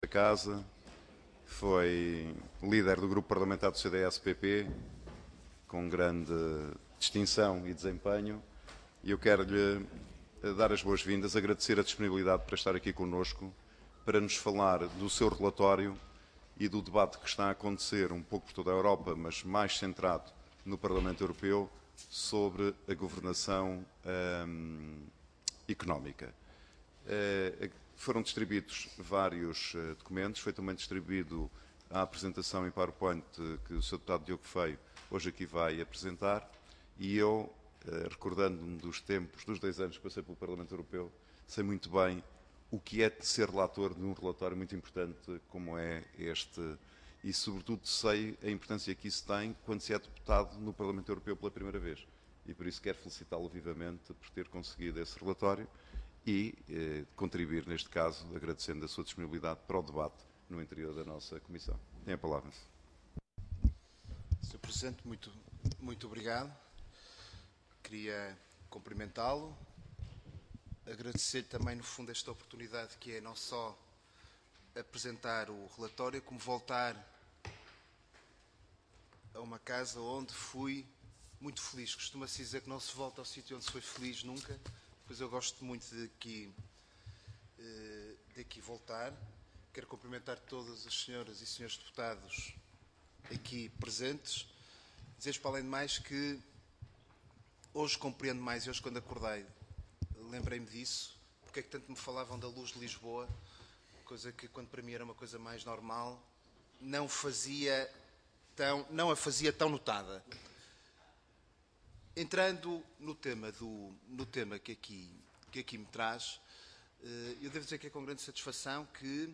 da Casa, foi líder do grupo parlamentar do CDS-PP, com grande distinção e desempenho, e eu quero-lhe dar as boas-vindas, agradecer a disponibilidade para estar aqui connosco, para nos falar do seu relatório e do debate que está a acontecer um pouco por toda a Europa, mas mais centrado no Parlamento Europeu, sobre a governação económica. Foram distribuídos vários documentos, foi também distribuído a apresentação em PowerPoint que o Sr. Deputado Diogo Feio hoje aqui vai apresentar, e eu, recordando-me dos tempos, dos 10 anos que passei pelo Parlamento Europeu, sei muito bem o que é de ser relator de um relatório muito importante como é este, e sobretudo sei a importância que isso tem quando se é deputado no Parlamento Europeu pela primeira vez. E por isso quero felicitá-lo vivamente por ter conseguido esse relatório e contribuir, neste caso, agradecendo a sua disponibilidade para o debate no interior da nossa Comissão. Tem a palavra. Sr. Presidente, muito obrigado. Queria cumprimentá-lo, agradecer também, no fundo, esta oportunidade que é não só apresentar o relatório, como voltar a uma casa onde fui muito feliz. Costuma-se dizer que não se volta ao sítio onde se foi feliz nunca, pois eu gosto muito de aqui voltar. Quero cumprimentar todas as senhoras e senhores deputados aqui presentes. Dizer-vos, para além de mais, que hoje compreendo mais, e hoje quando acordei lembrei-me disso, porque é que tanto me falavam da luz de Lisboa, coisa que quando para mim era uma coisa mais normal, não a fazia tão notada. Entrando no tema que aqui me traz, eu devo dizer que é com grande satisfação que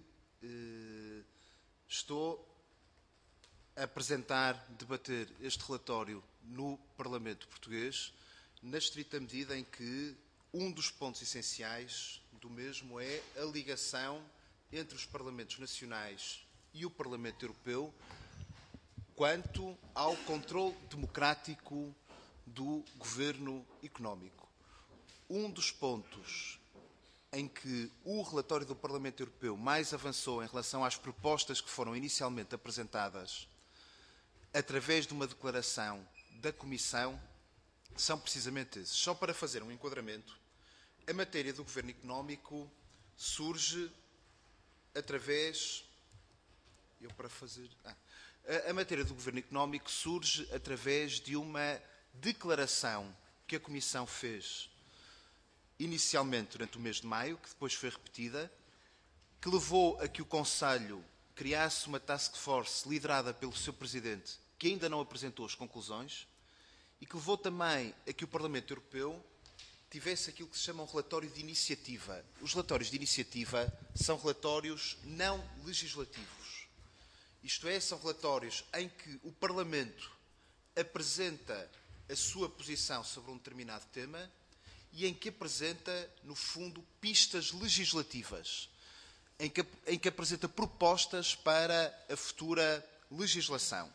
estou a debater este relatório no Parlamento Português, na estrita medida em que um dos pontos essenciais do mesmo é a ligação entre os Parlamentos Nacionais e o Parlamento Europeu quanto ao controle democrático do governo económico. Um dos pontos em que o relatório do Parlamento Europeu mais avançou em relação às propostas que foram inicialmente apresentadas através de uma declaração da Comissão são precisamente esses. Só para fazer um enquadramento, a matéria do governo económico surge através... A matéria do governo económico surge através de uma declaração que a Comissão fez inicialmente durante o mês de maio, que depois foi repetida, que levou a que o Conselho criasse uma task force liderada pelo seu Presidente, que ainda não apresentou as conclusões, e que levou também a que o Parlamento Europeu tivesse aquilo que se chama um relatório de iniciativa. Os relatórios de iniciativa são relatórios não legislativos. Isto é, são relatórios em que o Parlamento apresenta a sua posição sobre um determinado tema e em que apresenta, no fundo, pistas legislativas, em que apresenta propostas para a futura legislação.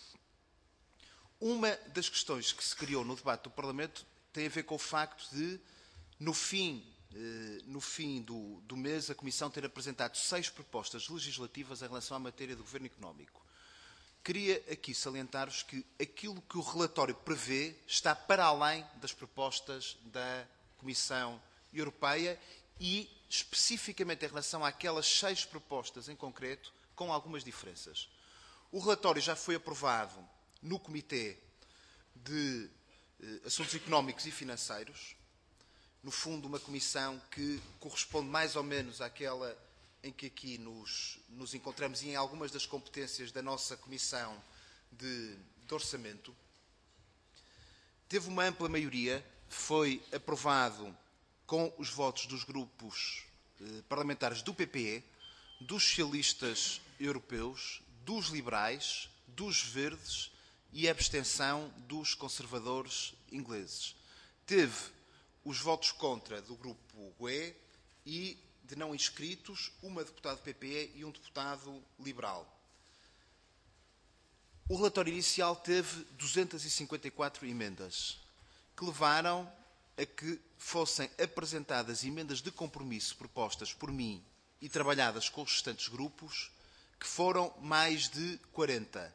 Uma das questões que se criou no debate do Parlamento tem a ver com o facto de, no fim do mês, a Comissão ter apresentado 6 propostas legislativas em relação à matéria do governo económico. Queria aqui salientar-vos que aquilo que o relatório prevê está para além das propostas da Comissão Europeia e, especificamente em relação àquelas 6 propostas em concreto, com algumas diferenças. O relatório já foi aprovado no Comitê de Assuntos Económicos e Financeiros, no fundo uma comissão que corresponde mais ou menos àquela em que aqui nos encontramos e em algumas das competências da nossa Comissão de Orçamento. Teve uma ampla maioria, foi aprovado com os votos dos grupos parlamentares do PPE, dos socialistas europeus, dos liberais, dos verdes e a abstenção dos conservadores ingleses. Teve os votos contra do grupo GUE e de não inscritos, uma deputada do PPE e um deputado liberal. O relatório inicial teve 254 emendas, que levaram a que fossem apresentadas emendas de compromisso propostas por mim e trabalhadas com os restantes grupos, que foram mais de 40.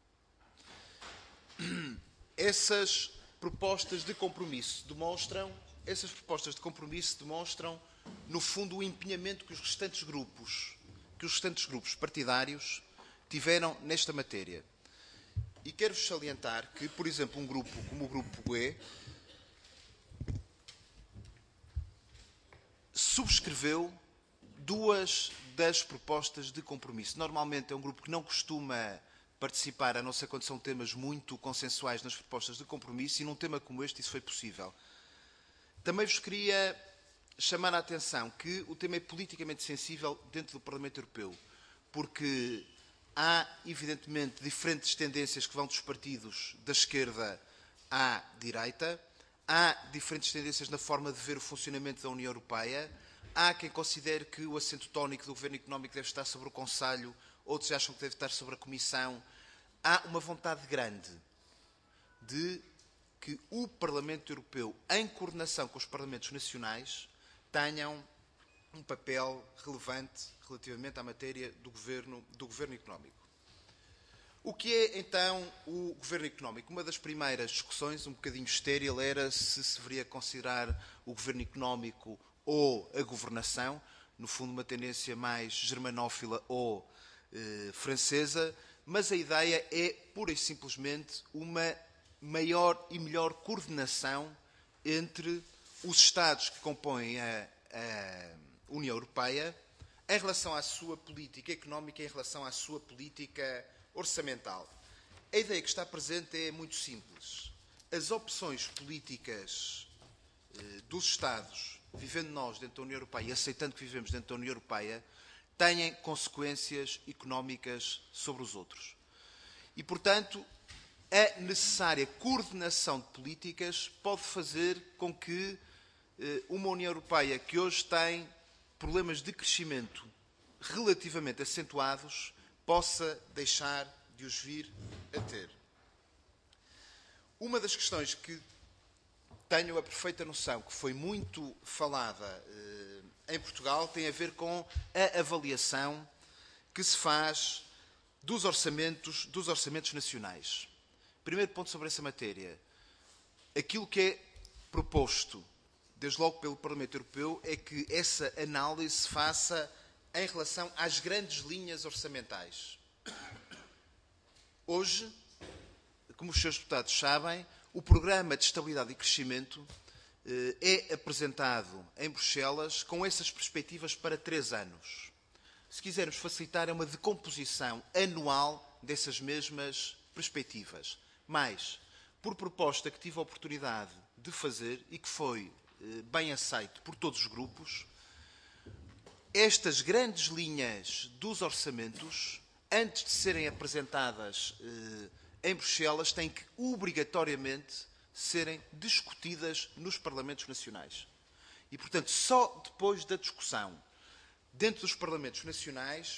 Essas propostas de compromisso demonstram, no fundo, o empenhamento que os restantes grupos partidários tiveram nesta matéria. E quero-vos salientar que, por exemplo, um grupo como o Grupo GUE subscreveu 2 das propostas de compromisso. Normalmente é um grupo que não costuma participar, a não ser quando são temas muito consensuais nas propostas de compromisso, e num tema como este isso foi possível. Também vos queria chamar a atenção que o tema é politicamente sensível dentro do Parlamento Europeu, porque há, evidentemente, diferentes tendências que vão dos partidos da esquerda à direita, há diferentes tendências na forma de ver o funcionamento da União Europeia, há quem considere que o assento tónico do Governo Económico deve estar sobre o Conselho, outros acham que deve estar sobre a Comissão. Há uma vontade grande de que o Parlamento Europeu, em coordenação com os Parlamentos Nacionais, tenham um papel relevante relativamente à matéria do governo económico. O que é, então, o governo económico? Uma das primeiras discussões, um bocadinho estéril, era se deveria considerar o governo económico ou a governação, no fundo uma tendência mais germanófila ou francesa, mas a ideia é, pura e simplesmente, uma maior e melhor coordenação entre os Estados que compõem a União Europeia em relação à sua política económica e em relação à sua política orçamental. A ideia que está presente é muito simples. As opções políticas dos Estados, vivendo nós dentro da União Europeia e aceitando que vivemos dentro da União Europeia, têm consequências económicas sobre os outros. E, portanto, a necessária coordenação de políticas pode fazer com que uma União Europeia que hoje tem problemas de crescimento relativamente acentuados possa deixar de os vir a ter. Uma das questões que tenho a perfeita noção que foi muito falada em Portugal tem a ver com a avaliação que se faz dos orçamentos nacionais. Primeiro ponto sobre essa matéria. Aquilo que é proposto, desde logo pelo Parlamento Europeu, é que essa análise se faça em relação às grandes linhas orçamentais. Hoje, como os senhores deputados sabem, o Programa de Estabilidade e Crescimento é apresentado em Bruxelas com essas perspectivas para 3 anos. Se quisermos facilitar, é uma decomposição anual dessas mesmas perspectivas. Mas, por proposta que tive a oportunidade de fazer e que foi bem aceito por todos os grupos, estas grandes linhas dos orçamentos, antes de serem apresentadas em Bruxelas, têm que obrigatoriamente serem discutidas nos Parlamentos Nacionais. E, portanto, só depois da discussão dentro dos Parlamentos Nacionais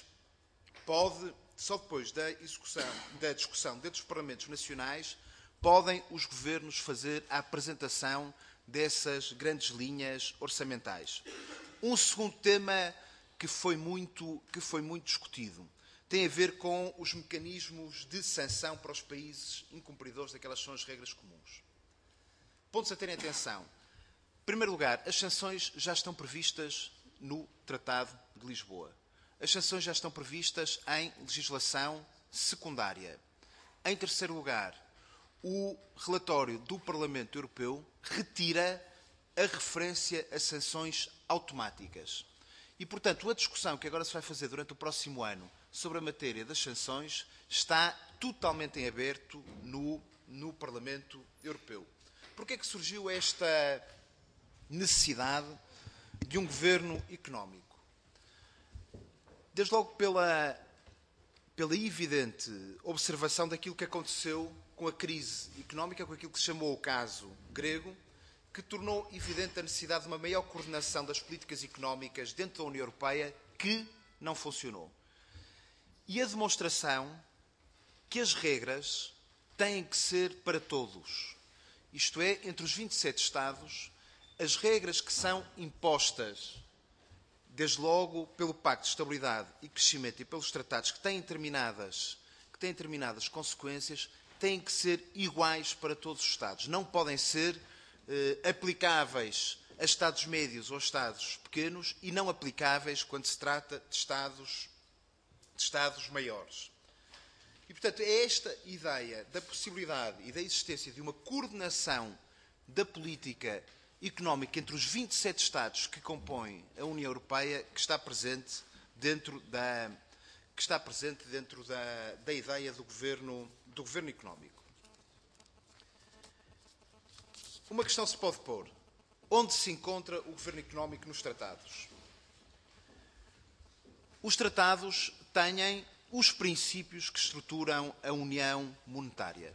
só depois da discussão dentro dos Parlamentos Nacionais, podem os governos fazer a apresentação dessas grandes linhas orçamentais. Um segundo tema que foi muito discutido tem a ver com os mecanismos de sanção para os países incumpridores daquelas que são as regras comuns. Pontos a terem atenção. Em primeiro lugar, as sanções já estão previstas no Tratado de Lisboa. As sanções já estão previstas em legislação secundária. Em terceiro lugar, o relatório do Parlamento Europeu retira a referência a sanções automáticas. E, portanto, a discussão que agora se vai fazer durante o próximo ano sobre a matéria das sanções está totalmente em aberto no Parlamento Europeu. Porquê é que surgiu esta necessidade de um governo económico? Desde logo pela evidente observação daquilo que aconteceu com a crise económica, com aquilo que se chamou o caso grego, que tornou evidente a necessidade de uma maior coordenação das políticas económicas dentro da União Europeia, que não funcionou. E a demonstração que as regras têm que ser para todos. Isto é, entre os 27 Estados, as regras que são impostas desde logo pelo Pacto de Estabilidade e Crescimento e pelos tratados que têm determinadas consequências, têm que ser iguais para todos os Estados. Não podem ser aplicáveis a Estados médios ou a Estados pequenos e não aplicáveis quando se trata de Estados maiores. E, portanto, é esta ideia da possibilidade e da existência de uma coordenação da política económica entre os 27 Estados que compõem a União Europeia que está presente dentro da ideia do governo económico. Uma questão se pode pôr. Onde se encontra o governo económico nos tratados? Os tratados têm os princípios que estruturam a União Monetária.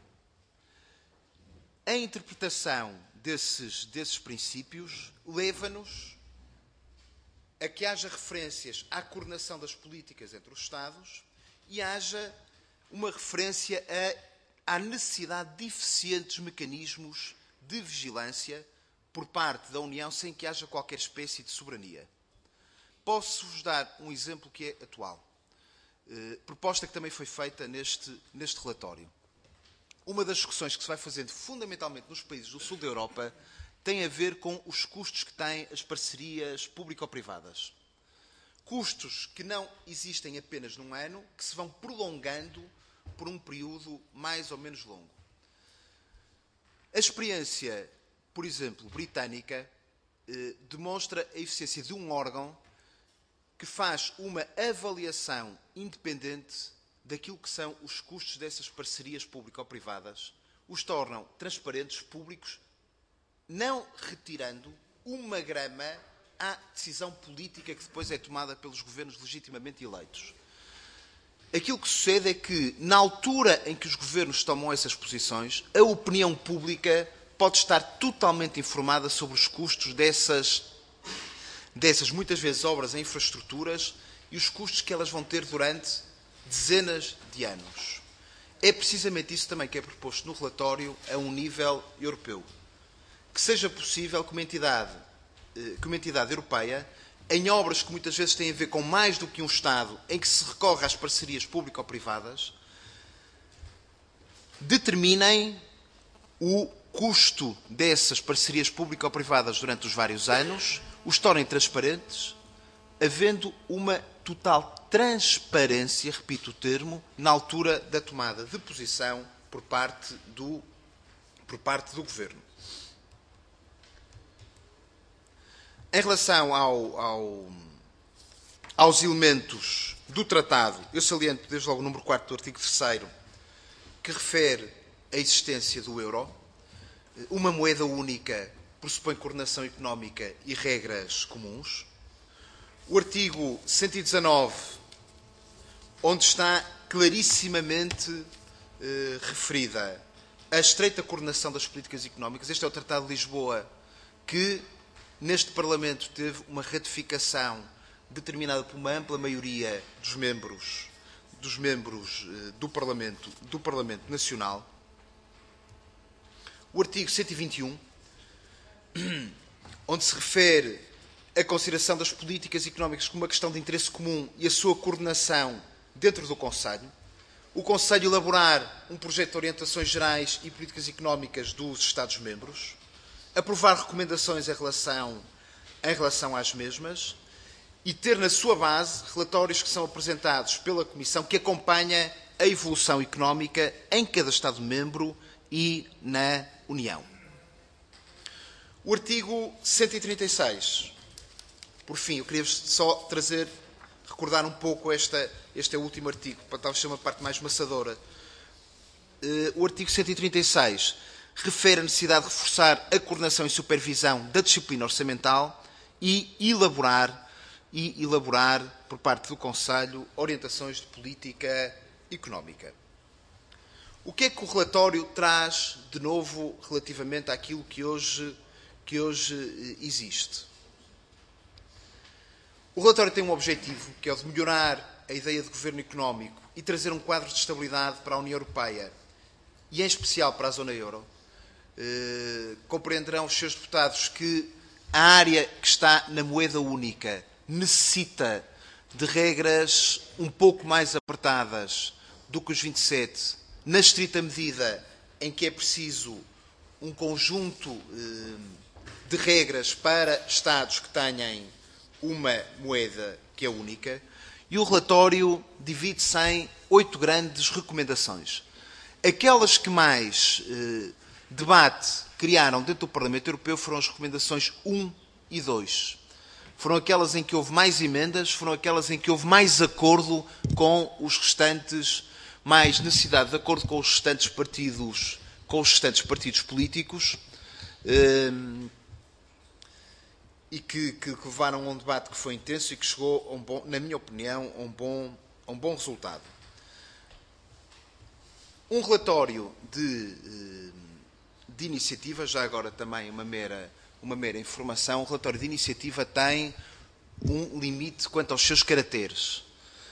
A interpretação desses princípios leva-nos a que haja referências à coordenação das políticas entre os Estados e haja uma referência à necessidade de eficientes mecanismos de vigilância por parte da União sem que haja qualquer espécie de soberania. Posso-vos dar um exemplo que é atual. Proposta que também foi feita neste relatório. Uma das discussões que se vai fazendo fundamentalmente nos países do sul da Europa tem a ver com os custos que têm as parcerias público-privadas. Custos que não existem apenas num ano, que se vão prolongando por um período mais ou menos longo. A experiência, por exemplo, britânica, demonstra a eficiência de um órgão que faz uma avaliação independente daquilo que são os custos dessas parcerias público-privadas, os tornam transparentes, públicos, não retirando uma grama à decisão política que depois é tomada pelos governos legitimamente eleitos. Aquilo que sucede é que, na altura em que os governos tomam essas posições, a opinião pública pode estar totalmente informada sobre os custos dessas muitas vezes, obras em infraestruturas e os custos que elas vão ter durante dezenas de anos. É precisamente isso também que é proposto no relatório a um nível europeu. Que seja possível que uma entidade europeia, em obras que muitas vezes têm a ver com mais do que um Estado, em que se recorre às parcerias público-privadas, determinem o custo dessas parcerias público-privadas durante os vários anos, os tornem transparentes, havendo uma total transparência, repito o termo, na altura da tomada de posição por parte do Governo. Em relação aos elementos do Tratado, eu saliento desde logo o número 4 do artigo 3º, que refere a existência do euro. Uma moeda única pressupõe coordenação económica e regras comuns. O artigo 119, onde está clarissimamente referida a estreita coordenação das políticas económicas. Este é o Tratado de Lisboa, que neste Parlamento teve uma ratificação determinada por uma ampla maioria dos membros do Parlamento Nacional. O artigo 121, onde se refere a consideração das políticas económicas como uma questão de interesse comum e a sua coordenação dentro do Conselho. O Conselho elaborar um projeto de orientações gerais e políticas económicas dos Estados-membros. Aprovar recomendações em relação às mesmas e ter na sua base relatórios que são apresentados pela Comissão que acompanha a evolução económica em cada Estado-membro e na União. O artigo 136. Por fim, eu queria só recordar um pouco este é o último artigo, para talvez ser uma parte mais maçadora. O artigo 136 refere a necessidade de reforçar a coordenação e supervisão da disciplina orçamental e elaborar por parte do Conselho orientações de política económica. O que é que o relatório traz de novo relativamente àquilo que hoje existe? O relatório tem um objetivo, que é o de melhorar a ideia de governo económico e trazer um quadro de estabilidade para a União Europeia e, em especial, para a zona euro. Compreenderão os seus deputados que a área que está na moeda única necessita de regras um pouco mais apertadas do que os 27, na estrita medida em que é preciso um conjunto de regras para Estados que tenham uma moeda que é única, e o relatório divide-se em 8 grandes recomendações. Aquelas que mais debate criaram dentro do Parlamento Europeu foram as recomendações 1 e 2. Foram aquelas em que houve mais emendas, foram aquelas em que houve mais acordo com os restantes, mais necessidade de acordo com os restantes partidos políticos, e que levaram a um debate que foi intenso e que chegou, na minha opinião, a um bom resultado. Um relatório de iniciativa, já agora também uma mera informação, um relatório de iniciativa tem um limite quanto aos seus caracteres.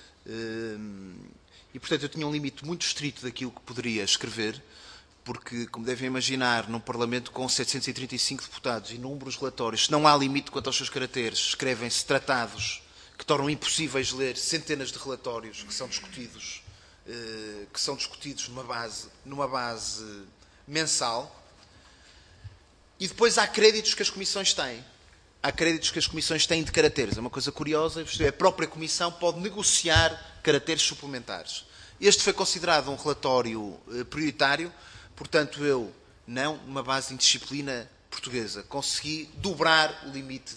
E, portanto, eu tinha um limite muito estrito daquilo que poderia escrever, porque, como devem imaginar, num Parlamento com 735 deputados e inúmeros relatórios, se não há limite quanto aos seus caracteres, escrevem-se tratados que tornam impossíveis ler centenas de relatórios que são discutidos numa base mensal. E depois há créditos que as comissões têm. Há créditos que as comissões têm de caracteres. É uma coisa curiosa, a própria Comissão pode negociar caracteres suplementares. Este foi considerado um relatório prioritário, portanto eu, numa base em disciplina portuguesa, consegui dobrar o limite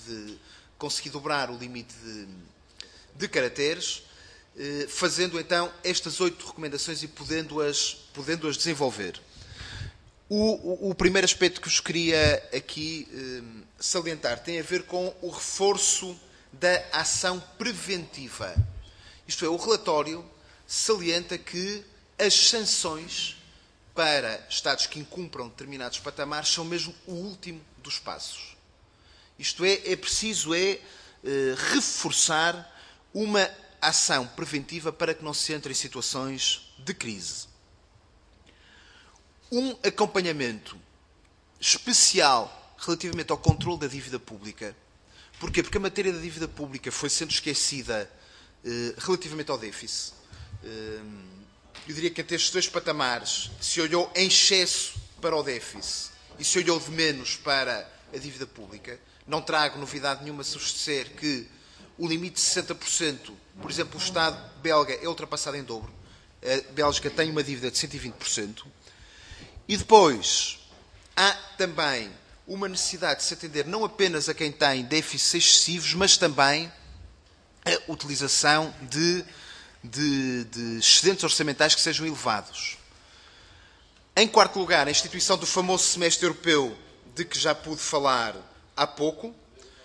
de caracteres, fazendo então estas 8 recomendações e podendo-as desenvolver. O primeiro aspecto que vos queria aqui salientar tem a ver com o reforço da ação preventiva. Isto é, o relatório salienta que as sanções para Estados que incumpram determinados patamares são mesmo o último dos passos. Isto é preciso reforçar uma ação preventiva para que não se entre em situações de crise. Um acompanhamento especial relativamente ao controle da dívida pública. Porquê? Porque a matéria da dívida pública foi sendo esquecida relativamente ao déficit. Eu diria que entre estes 2 patamares se olhou em excesso para o déficit e se olhou de menos para a dívida pública. Não trago novidade nenhuma se vos disser que o limite de 60%, por exemplo, o Estado belga é ultrapassado em dobro. A Bélgica tem uma dívida de 120%. E depois há também uma necessidade de se atender não apenas a quem tem déficits excessivos, mas também a utilização de excedentes orçamentais que sejam elevados. Em quarto lugar, a instituição do famoso semestre europeu, de que já pude falar há pouco.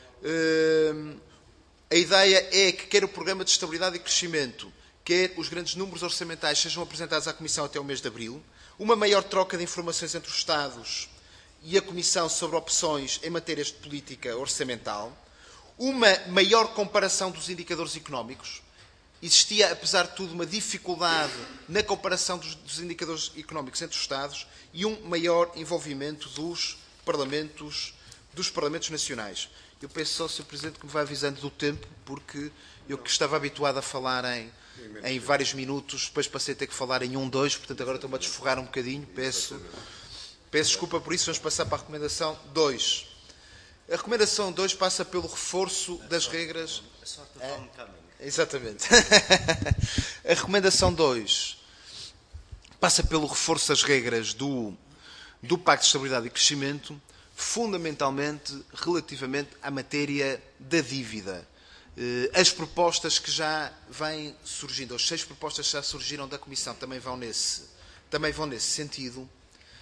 A ideia é que quer o Programa de Estabilidade e Crescimento, quer os grandes números orçamentais sejam apresentados à Comissão até o mês de abril, uma maior troca de informações entre os Estados e a Comissão sobre opções em matérias de política orçamental, uma maior comparação dos indicadores económicos. Existia, apesar de tudo, uma dificuldade na comparação dos indicadores económicos entre os Estados e um maior envolvimento dos parlamentos nacionais. Eu peço ao Sr. Presidente que me vá avisando do tempo, porque eu que estava habituado a falar em vários minutos, depois passei a ter que falar em 1, 2, portanto agora estou-me a desforrar um bocadinho. Peço desculpa por isso, vamos passar para a recomendação 2. A recomendação 2 passa pelo reforço das regras... Exatamente. A recomendação 2 passa pelo reforço das regras do Pacto de Estabilidade e Crescimento, fundamentalmente relativamente à matéria da dívida. As propostas que já vêm surgindo, as 6 propostas que já surgiram da Comissão também vão nesse sentido.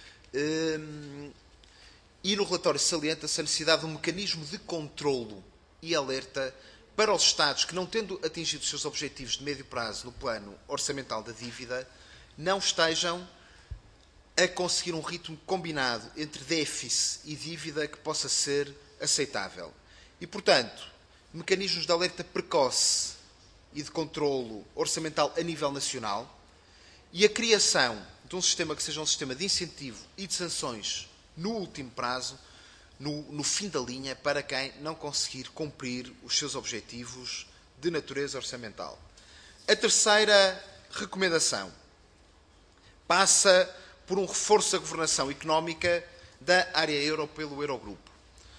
E no relatório salienta-se a necessidade de um mecanismo de controlo e alerta para os Estados que, não tendo atingido os seus objetivos de médio prazo no plano orçamental da dívida, não estejam a conseguir um ritmo combinado entre déficit e dívida que possa ser aceitável. E, portanto, mecanismos de alerta precoce e de controlo orçamental a nível nacional e a criação de um sistema que seja um sistema de incentivo e de sanções no último prazo, no fim da linha para quem não conseguir cumprir os seus objetivos de natureza orçamental. A terceira recomendação passa por um reforço da governação económica da área euro pelo Eurogrupo.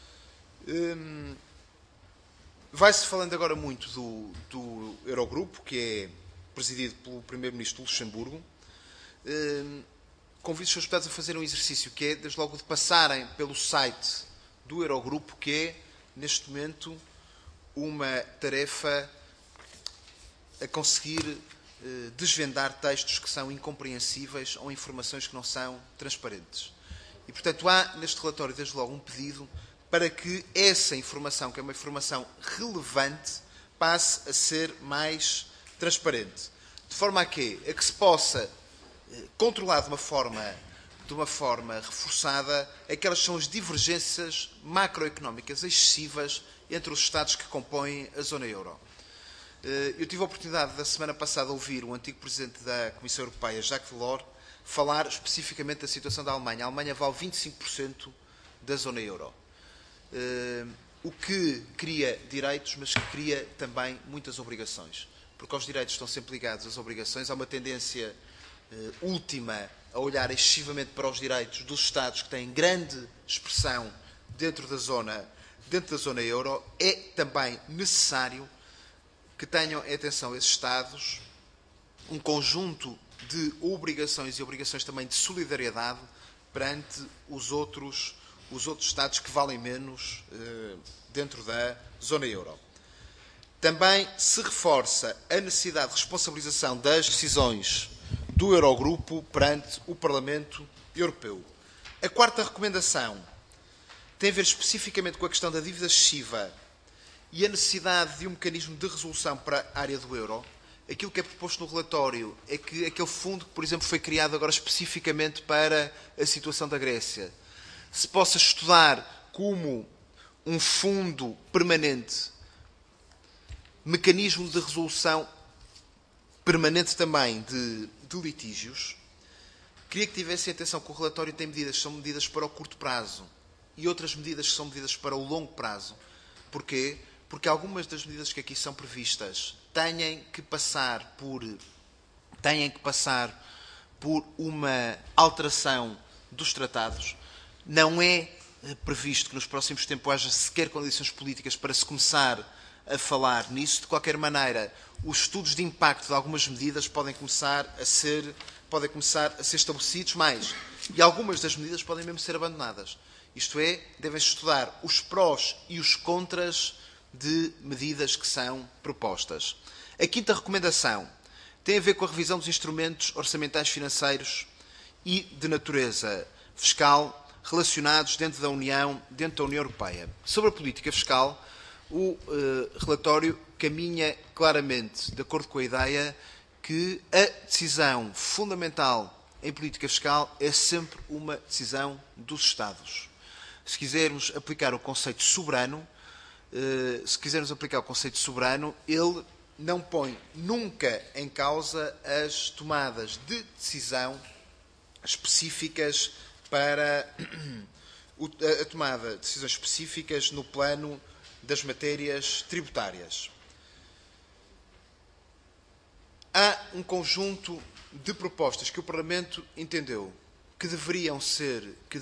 Vai-se falando agora muito do Eurogrupo, que é presidido pelo Primeiro-Ministro de Luxemburgo. Convido os seus deputados a fazer um exercício, que é, desde logo, de passarem pelo site do Eurogrupo, que é, neste momento, uma tarefa a conseguir desvendar textos que são incompreensíveis ou informações que não são transparentes. E, portanto, há neste relatório, desde logo, um pedido para que essa informação, que é uma informação relevante, passe a ser mais transparente. De forma a que se possa controlar de uma forma reforçada aquelas que são as divergências macroeconómicas excessivas entre os Estados que compõem a zona euro. Eu tive a oportunidade, da semana passada, de ouvir o antigo Presidente da Comissão Europeia, Jacques Delors, falar especificamente da situação da Alemanha. A Alemanha vale 25% da zona euro. O que cria direitos, mas que cria também muitas obrigações. Porque aos direitos estão sempre ligados às obrigações. Há uma tendência última a olhar excessivamente para os direitos dos Estados que têm grande expressão dentro da zona euro. É também necessário que tenham em atenção esses Estados um conjunto de obrigações e obrigações também de solidariedade perante os outros Estados que valem menos dentro da zona euro. Também se reforça a necessidade de responsabilização das decisões do Eurogrupo perante o Parlamento Europeu. A quarta recomendação tem a ver especificamente com a questão da dívida excessiva e a necessidade de um mecanismo de resolução para a área do euro. Aquilo que é proposto no relatório é que aquele fundo que, por exemplo, foi criado agora especificamente para a situação da Grécia, se possa estudar como um fundo permanente, mecanismo de resolução permanente também de litígios. Queria que tivessem atenção que o relatório tem medidas que são medidas para o curto prazo e outras medidas que são medidas para o longo prazo. Porquê? Porque algumas das medidas que aqui são previstas têm que passar por uma alteração dos tratados. Não é previsto que nos próximos tempos haja sequer condições políticas para se começar a falar nisso. De qualquer maneira, os estudos de impacto de algumas medidas podem começar a ser estabelecidos mais. E algumas das medidas podem mesmo ser abandonadas. Isto é, devem-se estudar os prós e os contras de medidas que são propostas. A quinta recomendação tem a ver com a revisão dos instrumentos orçamentais financeiros e de natureza fiscal relacionados dentro da União Europeia. Sobre a política fiscal, o relatório caminha claramente de acordo com a ideia que a decisão fundamental em política fiscal é sempre uma decisão dos Estados. Se quisermos aplicar o conceito soberano, ele não põe nunca em causa as tomadas de decisão específicas para a tomada de decisões específicas no plano das matérias tributárias. Há um conjunto de propostas que o Parlamento entendeu que deveriam ser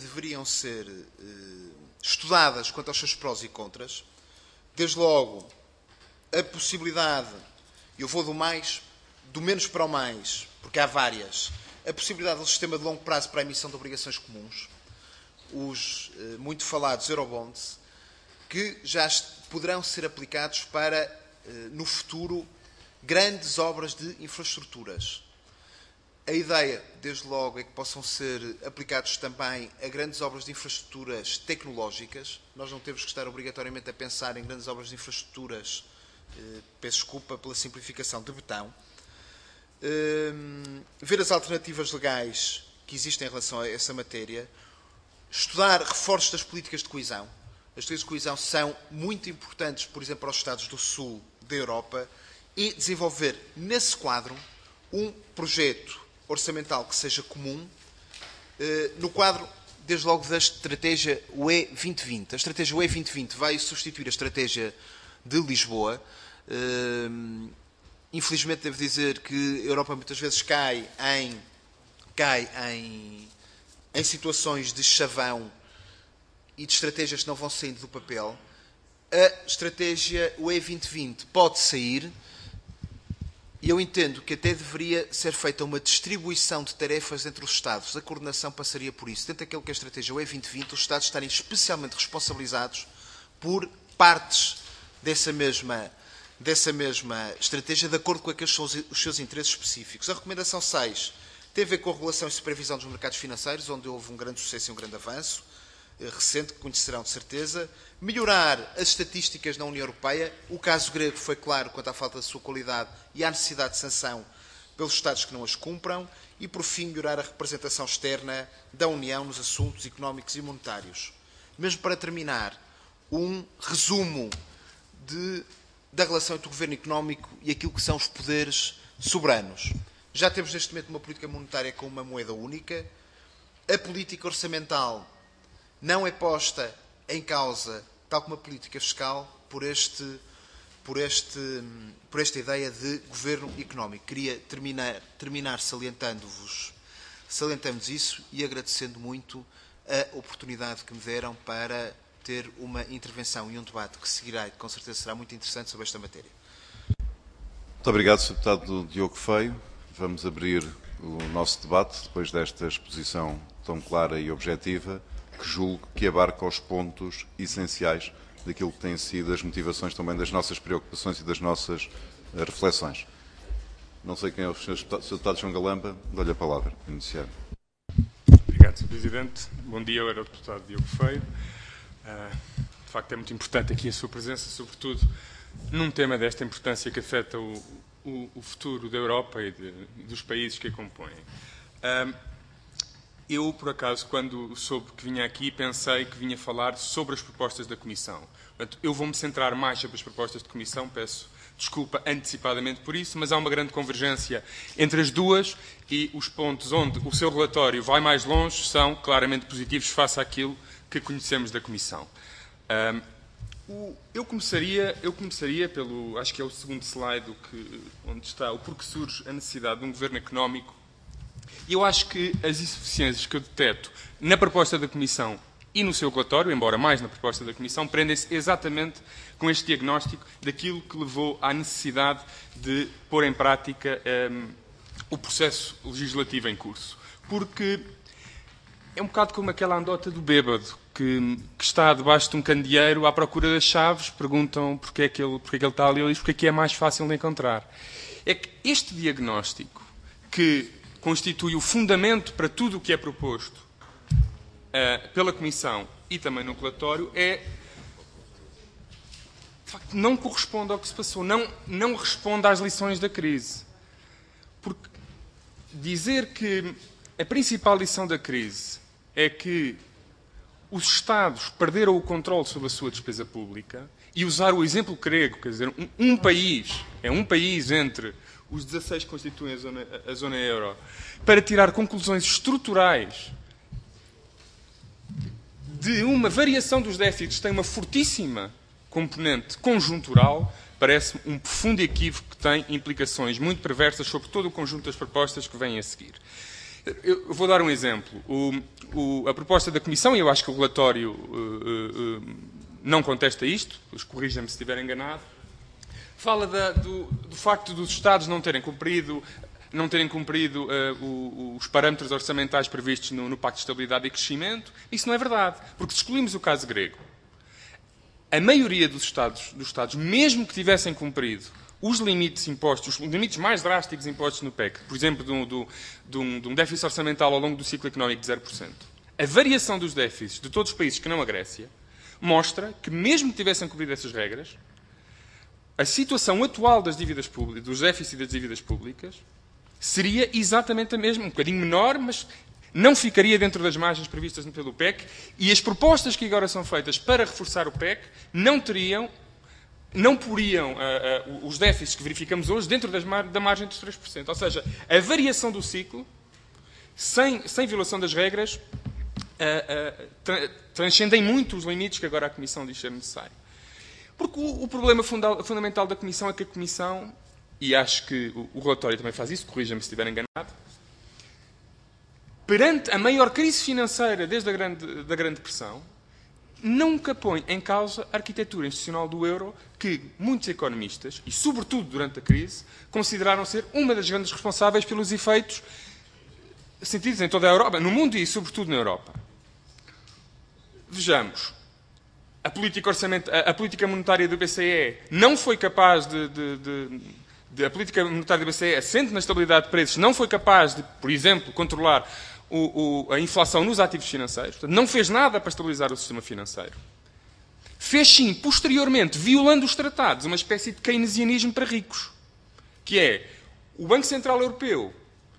estudadas quanto aos seus prós e contras. Desde logo, a possibilidade, eu vou do menos para o mais, porque há várias, a possibilidade do sistema de longo prazo para a emissão de obrigações comuns, os muito falados Eurobonds, que já poderão ser aplicados para, no futuro, grandes obras de infraestruturas. A ideia, desde logo, é que possam ser aplicados também a grandes obras de infraestruturas tecnológicas. Nós não temos que estar obrigatoriamente a pensar em grandes obras de infraestruturas, peço desculpa pela simplificação, de betão. Ver as alternativas legais que existem em relação a essa matéria. Estudar reforços das políticas de coesão. As políticas de coesão são muito importantes, por exemplo, para os Estados do Sul da Europa, e desenvolver, nesse quadro, um projeto orçamental que seja comum, no quadro desde logo da estratégia UE 2020. A estratégia UE 2020 vai substituir a estratégia de Lisboa. Infelizmente, devo dizer que a Europa muitas vezes cai em situações de chavão e de estratégias que não vão saindo do papel. A estratégia UE 2020 pode sair e eu entendo que até deveria ser feita uma distribuição de tarefas entre os Estados. A coordenação passaria por isso. Dentro daquilo que é a estratégia UE 2020, os Estados estarem especialmente responsabilizados por partes dessa mesma estratégia, de acordo com aqueles são os seus interesses específicos. A recomendação 6 tem a ver com a regulação e supervisão dos mercados financeiros, onde houve um grande sucesso e um grande avanço recente, que conhecerão de certeza. Melhorar as estatísticas na União Europeia. O caso grego foi claro quanto à falta da sua qualidade e à necessidade de sanção pelos Estados que não as cumpram. E, por fim, melhorar a representação externa da União nos assuntos económicos e monetários. Mesmo para terminar, um resumo da relação entre o governo económico e aquilo que são os poderes soberanos. Já temos neste momento uma política monetária com uma moeda única. A política orçamental não é posta em causa, tal como a política fiscal, por esta ideia de governo económico. Queria terminar salientando-vos isso e agradecendo muito a oportunidade que me deram para ter uma intervenção e um debate que seguirá e que com certeza será muito interessante sobre esta matéria. Muito obrigado, Sr. Deputado Diogo Feio. Vamos abrir o nosso debate depois desta exposição tão clara e objetiva, que julgo que abarca os pontos essenciais daquilo que têm sido as motivações também das nossas preocupações e das nossas reflexões. Não sei quem é o Sr. Deputado João Galamba, dou-lhe a palavra para iniciar. Obrigado, Sr. Presidente. Bom dia, eu era o Deputado Diogo Feio. De facto, é muito importante aqui a sua presença, sobretudo num tema desta importância que afeta o futuro da Europa e dos países que a compõem. Eu, por acaso, quando soube que vinha aqui, pensei que vinha falar sobre as propostas da Comissão. Portanto, eu vou-me centrar mais sobre as propostas de Comissão, peço desculpa antecipadamente por isso, mas há uma grande convergência entre as duas e os pontos onde o seu relatório vai mais longe são claramente positivos face àquilo que conhecemos da Comissão. Eu começaria pelo, acho que é o segundo slide onde está o porquê surge a necessidade de um governo económico. E eu acho que as insuficiências que eu deteto na proposta da Comissão e no seu relatório, embora mais na proposta da Comissão, prendem-se exatamente com este diagnóstico daquilo que levou à necessidade de pôr em prática o processo legislativo em curso. Porque é um bocado como aquela andota do bêbado que está debaixo de um candeeiro à procura das chaves, perguntam porque é que ele está ali, ele diz porque é que é mais fácil de encontrar. É que este diagnóstico, que constitui o fundamento para tudo o que é proposto pela Comissão e também no relatório, de facto, não corresponde ao que se passou, não responde às lições da crise. Porque dizer que a principal lição da crise é que os Estados perderam o controle sobre a sua despesa pública e usar o exemplo grego, quer dizer, um país entre os 16 que constituem a zona euro, para tirar conclusões estruturais de uma variação dos déficits que tem uma fortíssima componente conjuntural, parece-me um profundo equívoco que tem implicações muito perversas sobre todo o conjunto das propostas que vêm a seguir. Eu vou dar um exemplo. A proposta da Comissão, e eu acho que o relatório não contesta isto, corrija-me se estiver enganado, fala do facto dos Estados não terem cumprido os parâmetros orçamentais previstos no Pacto de Estabilidade e Crescimento. Isso não é verdade, porque se excluímos o caso grego, a maioria dos Estados, mesmo que tivessem cumprido os limites impostos, os limites mais drásticos impostos no PEC, por exemplo, de um déficit orçamental ao longo do ciclo económico de 0%, a variação dos déficits de todos os países que não a Grécia mostra que, mesmo que tivessem cumprido essas regras, a situação atual das dívidas públicas, dos déficits das dívidas públicas, seria exatamente a mesma, um bocadinho menor, mas não ficaria dentro das margens previstas pelo PEC, e as propostas que agora são feitas para reforçar o PEC não poriam os déficits que verificamos hoje dentro da margem dos 3%. Ou seja, a variação do ciclo, sem violação das regras, transcendem muito os limites que agora a Comissão diz ser necessário. Porque o problema fundamental da Comissão é que a Comissão, e acho que o relatório também faz isso, corrija-me se estiver enganado, perante a maior crise financeira desde da Grande Depressão, nunca põe em causa a arquitetura institucional do euro que muitos economistas, e sobretudo durante a crise, consideraram ser uma das grandes responsáveis pelos efeitos sentidos em toda a Europa, no mundo e sobretudo na Europa. Vejamos. A política monetária do BCE não foi capaz a política monetária do BCE, assente na estabilidade de preços, não foi capaz de, por exemplo, controlar a inflação nos ativos financeiros. Portanto, não fez nada para estabilizar o sistema financeiro. Fez, sim, posteriormente, violando os tratados, uma espécie de keynesianismo para ricos, que é o Banco Central Europeu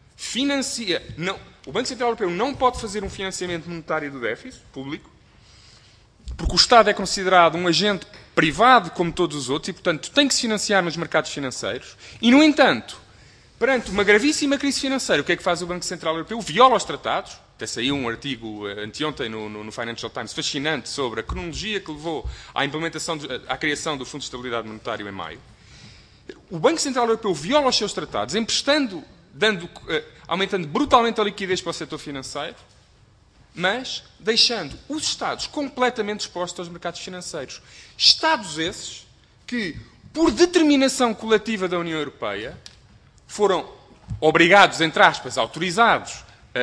o Banco Central Europeu não pode fazer um financiamento monetário do déficit público, porque o Estado é considerado um agente privado como todos os outros e, portanto, tem que se financiar nos mercados financeiros. E, no entanto, perante uma gravíssima crise financeira, o que é que faz o Banco Central Europeu? Viola os tratados. Até saiu um artigo anteontem no Financial Times fascinante sobre a cronologia que levou à criação do Fundo de Estabilidade Monetário em maio. O Banco Central Europeu viola os seus tratados, aumentando brutalmente a liquidez para o setor financeiro, mas deixando os Estados completamente expostos aos mercados financeiros. Estados esses que, por determinação coletiva da União Europeia, foram obrigados, entre aspas, autorizados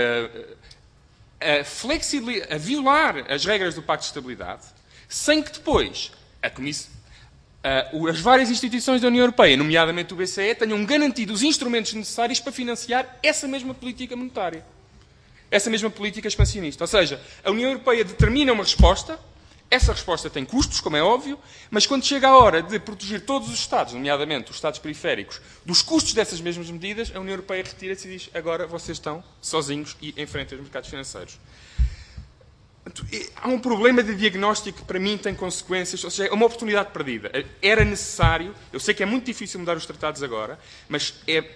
a violar as regras do Pacto de Estabilidade, sem que depois as várias instituições da União Europeia, nomeadamente o BCE, tenham garantido os instrumentos necessários para financiar essa mesma política monetária. Essa mesma política expansionista. Ou seja, a União Europeia determina uma resposta, essa resposta tem custos, como é óbvio, mas quando chega a hora de proteger todos os Estados, nomeadamente os Estados periféricos, dos custos dessas mesmas medidas, a União Europeia retira-se e diz: agora vocês estão sozinhos e enfrentem os mercados financeiros. Há um problema de diagnóstico que para mim tem consequências, ou seja, é uma oportunidade perdida. Era necessário, eu sei que é muito difícil mudar os tratados agora, mas é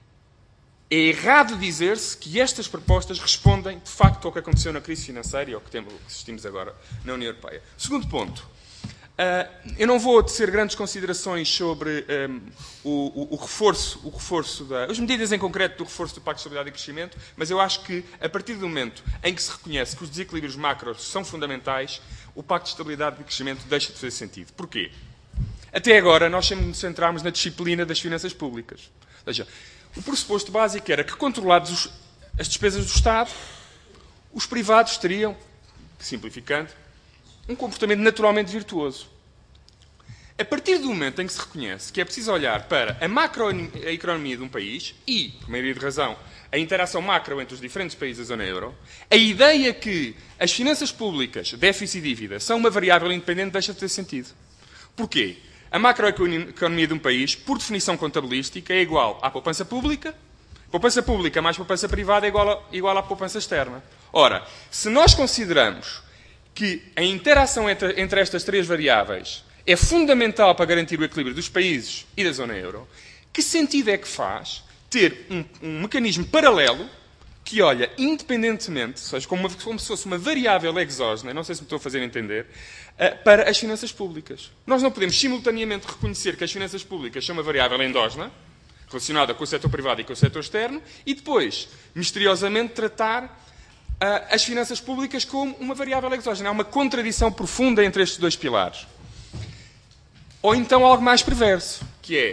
errado dizer-se que estas propostas respondem, de facto, ao que aconteceu na crise financeira e ao que assistimos agora na União Europeia. Segundo ponto. Eu não vou tecer grandes considerações sobre o reforço as medidas em concreto do reforço do Pacto de Estabilidade e Crescimento, mas eu acho que, a partir do momento em que se reconhece que os desequilíbrios macros são fundamentais, o Pacto de Estabilidade e Crescimento deixa de fazer sentido. Porquê? Até agora, nós sempre nos centrámos na disciplina das finanças públicas. Ou seja, o pressuposto básico era que, controlados as despesas do Estado, os privados teriam, simplificando, um comportamento naturalmente virtuoso. A partir do momento em que se reconhece que é preciso olhar para a macroeconomia de um país e, por maioria de razão, a interação macro entre os diferentes países da zona euro, a ideia que as finanças públicas, déficit e dívida, são uma variável independente deixa de ter sentido. Porquê? A macroeconomia de um país, por definição contabilística, é igual à poupança pública mais poupança privada é igual à poupança externa. Ora, se nós consideramos que a interação entre estas três variáveis é fundamental para garantir o equilíbrio dos países e da zona euro, que sentido é que faz ter um mecanismo paralelo que olha independentemente, ou seja, como se fosse uma variável exógena, não sei se me estou a fazer entender, para as finanças públicas. Nós não podemos simultaneamente reconhecer que as finanças públicas são uma variável endógena, relacionada com o setor privado e com o setor externo, e depois, misteriosamente, tratar as finanças públicas como uma variável exógena. Há uma contradição profunda entre estes dois pilares. Ou então algo mais perverso, que é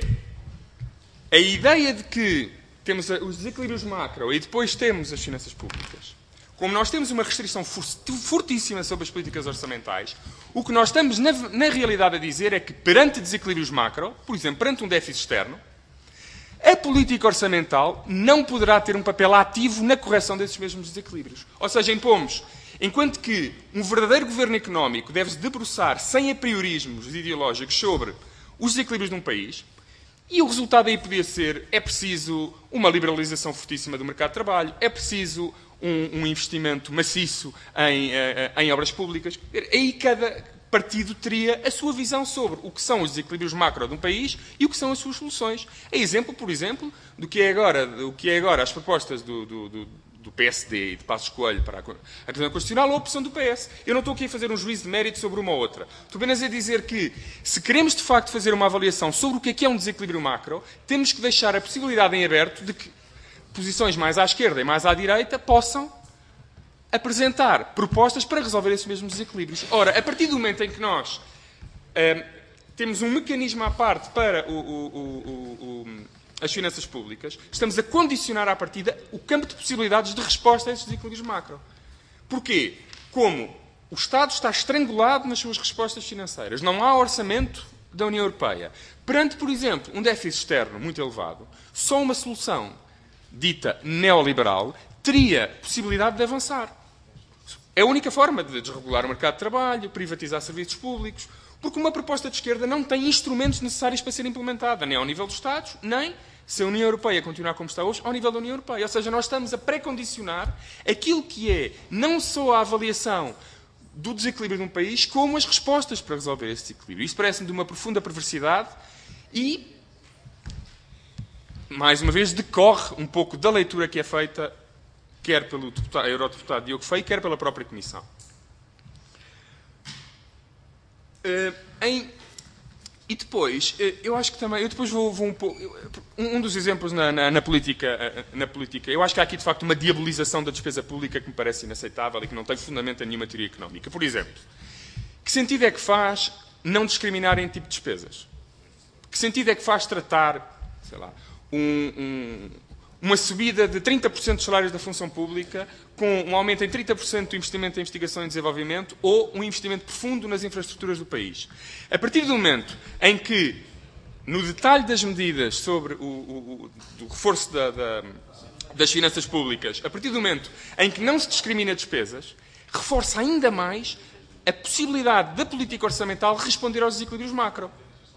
a ideia de que temos os desequilíbrios macro e depois temos as finanças públicas. Como nós temos uma restrição fortíssima sobre as políticas orçamentais, o que nós estamos, na realidade, a dizer é que, perante desequilíbrios macro, por exemplo, perante um déficit externo, a política orçamental não poderá ter um papel ativo na correção desses mesmos desequilíbrios. Ou seja, impomos, enquanto que um verdadeiro governo económico deve-se debruçar sem apriorismos ideológicos sobre os desequilíbrios de um país, e o resultado aí podia ser: é preciso uma liberalização fortíssima do mercado de trabalho, é preciso um investimento maciço em obras públicas. Aí cada partido teria a sua visão sobre o que são os desequilíbrios macro de um país e o que são as suas soluções. É exemplo, por exemplo, do que é agora as propostas do do PSD e de Passos Coelho para a Revisão Constitucional ou a opção do PS. Eu não estou aqui a fazer um juízo de mérito sobre uma ou outra. Estou apenas a dizer que, se queremos de facto fazer uma avaliação sobre o que é um desequilíbrio macro, temos que deixar a possibilidade em aberto de que posições mais à esquerda e mais à direita possam apresentar propostas para resolver esses mesmos desequilíbrios. Ora, a partir do momento em que nós temos um mecanismo à parte para as finanças públicas, estamos a condicionar à partida o campo de possibilidades de resposta a esses desequilíbrios macro. Porquê? Como o Estado está estrangulado nas suas respostas financeiras, não há orçamento da União Europeia. Perante, por exemplo, um déficit externo muito elevado, só uma solução dita neoliberal teria possibilidade de avançar. É a única forma de desregular o mercado de trabalho, privatizar serviços públicos, porque uma proposta de esquerda não tem instrumentos necessários para ser implementada, nem ao nível dos Estados, nem, se a União Europeia continuar como está hoje, ao nível da União Europeia. Ou seja, nós estamos a pré-condicionar aquilo que é não só a avaliação do desequilíbrio de um país, como as respostas para resolver esse desequilíbrio. Isto parece-me de uma profunda perversidade e, mais uma vez, decorre um pouco da leitura que é feita quer pelo eurodeputado Diogo Feio, quer pela própria Comissão. E depois, eu acho que também, eu depois vou um pouco, um dos exemplos na política, eu acho que há aqui de facto uma diabolização da despesa pública que me parece inaceitável e que não tem fundamento em nenhuma teoria económica. Por exemplo, que sentido é que faz não discriminar em tipo de despesas? Que sentido é que faz tratar, sei lá, uma subida de 30% dos salários da função pública com um aumento em 30% do investimento em investigação e desenvolvimento ou um investimento profundo nas infraestruturas do país? A partir do momento em que, no detalhe das medidas sobre do reforço das finanças públicas, a partir do momento em que não se discrimina despesas, reforça ainda mais a possibilidade da política orçamental responder aos desequilíbrios macro.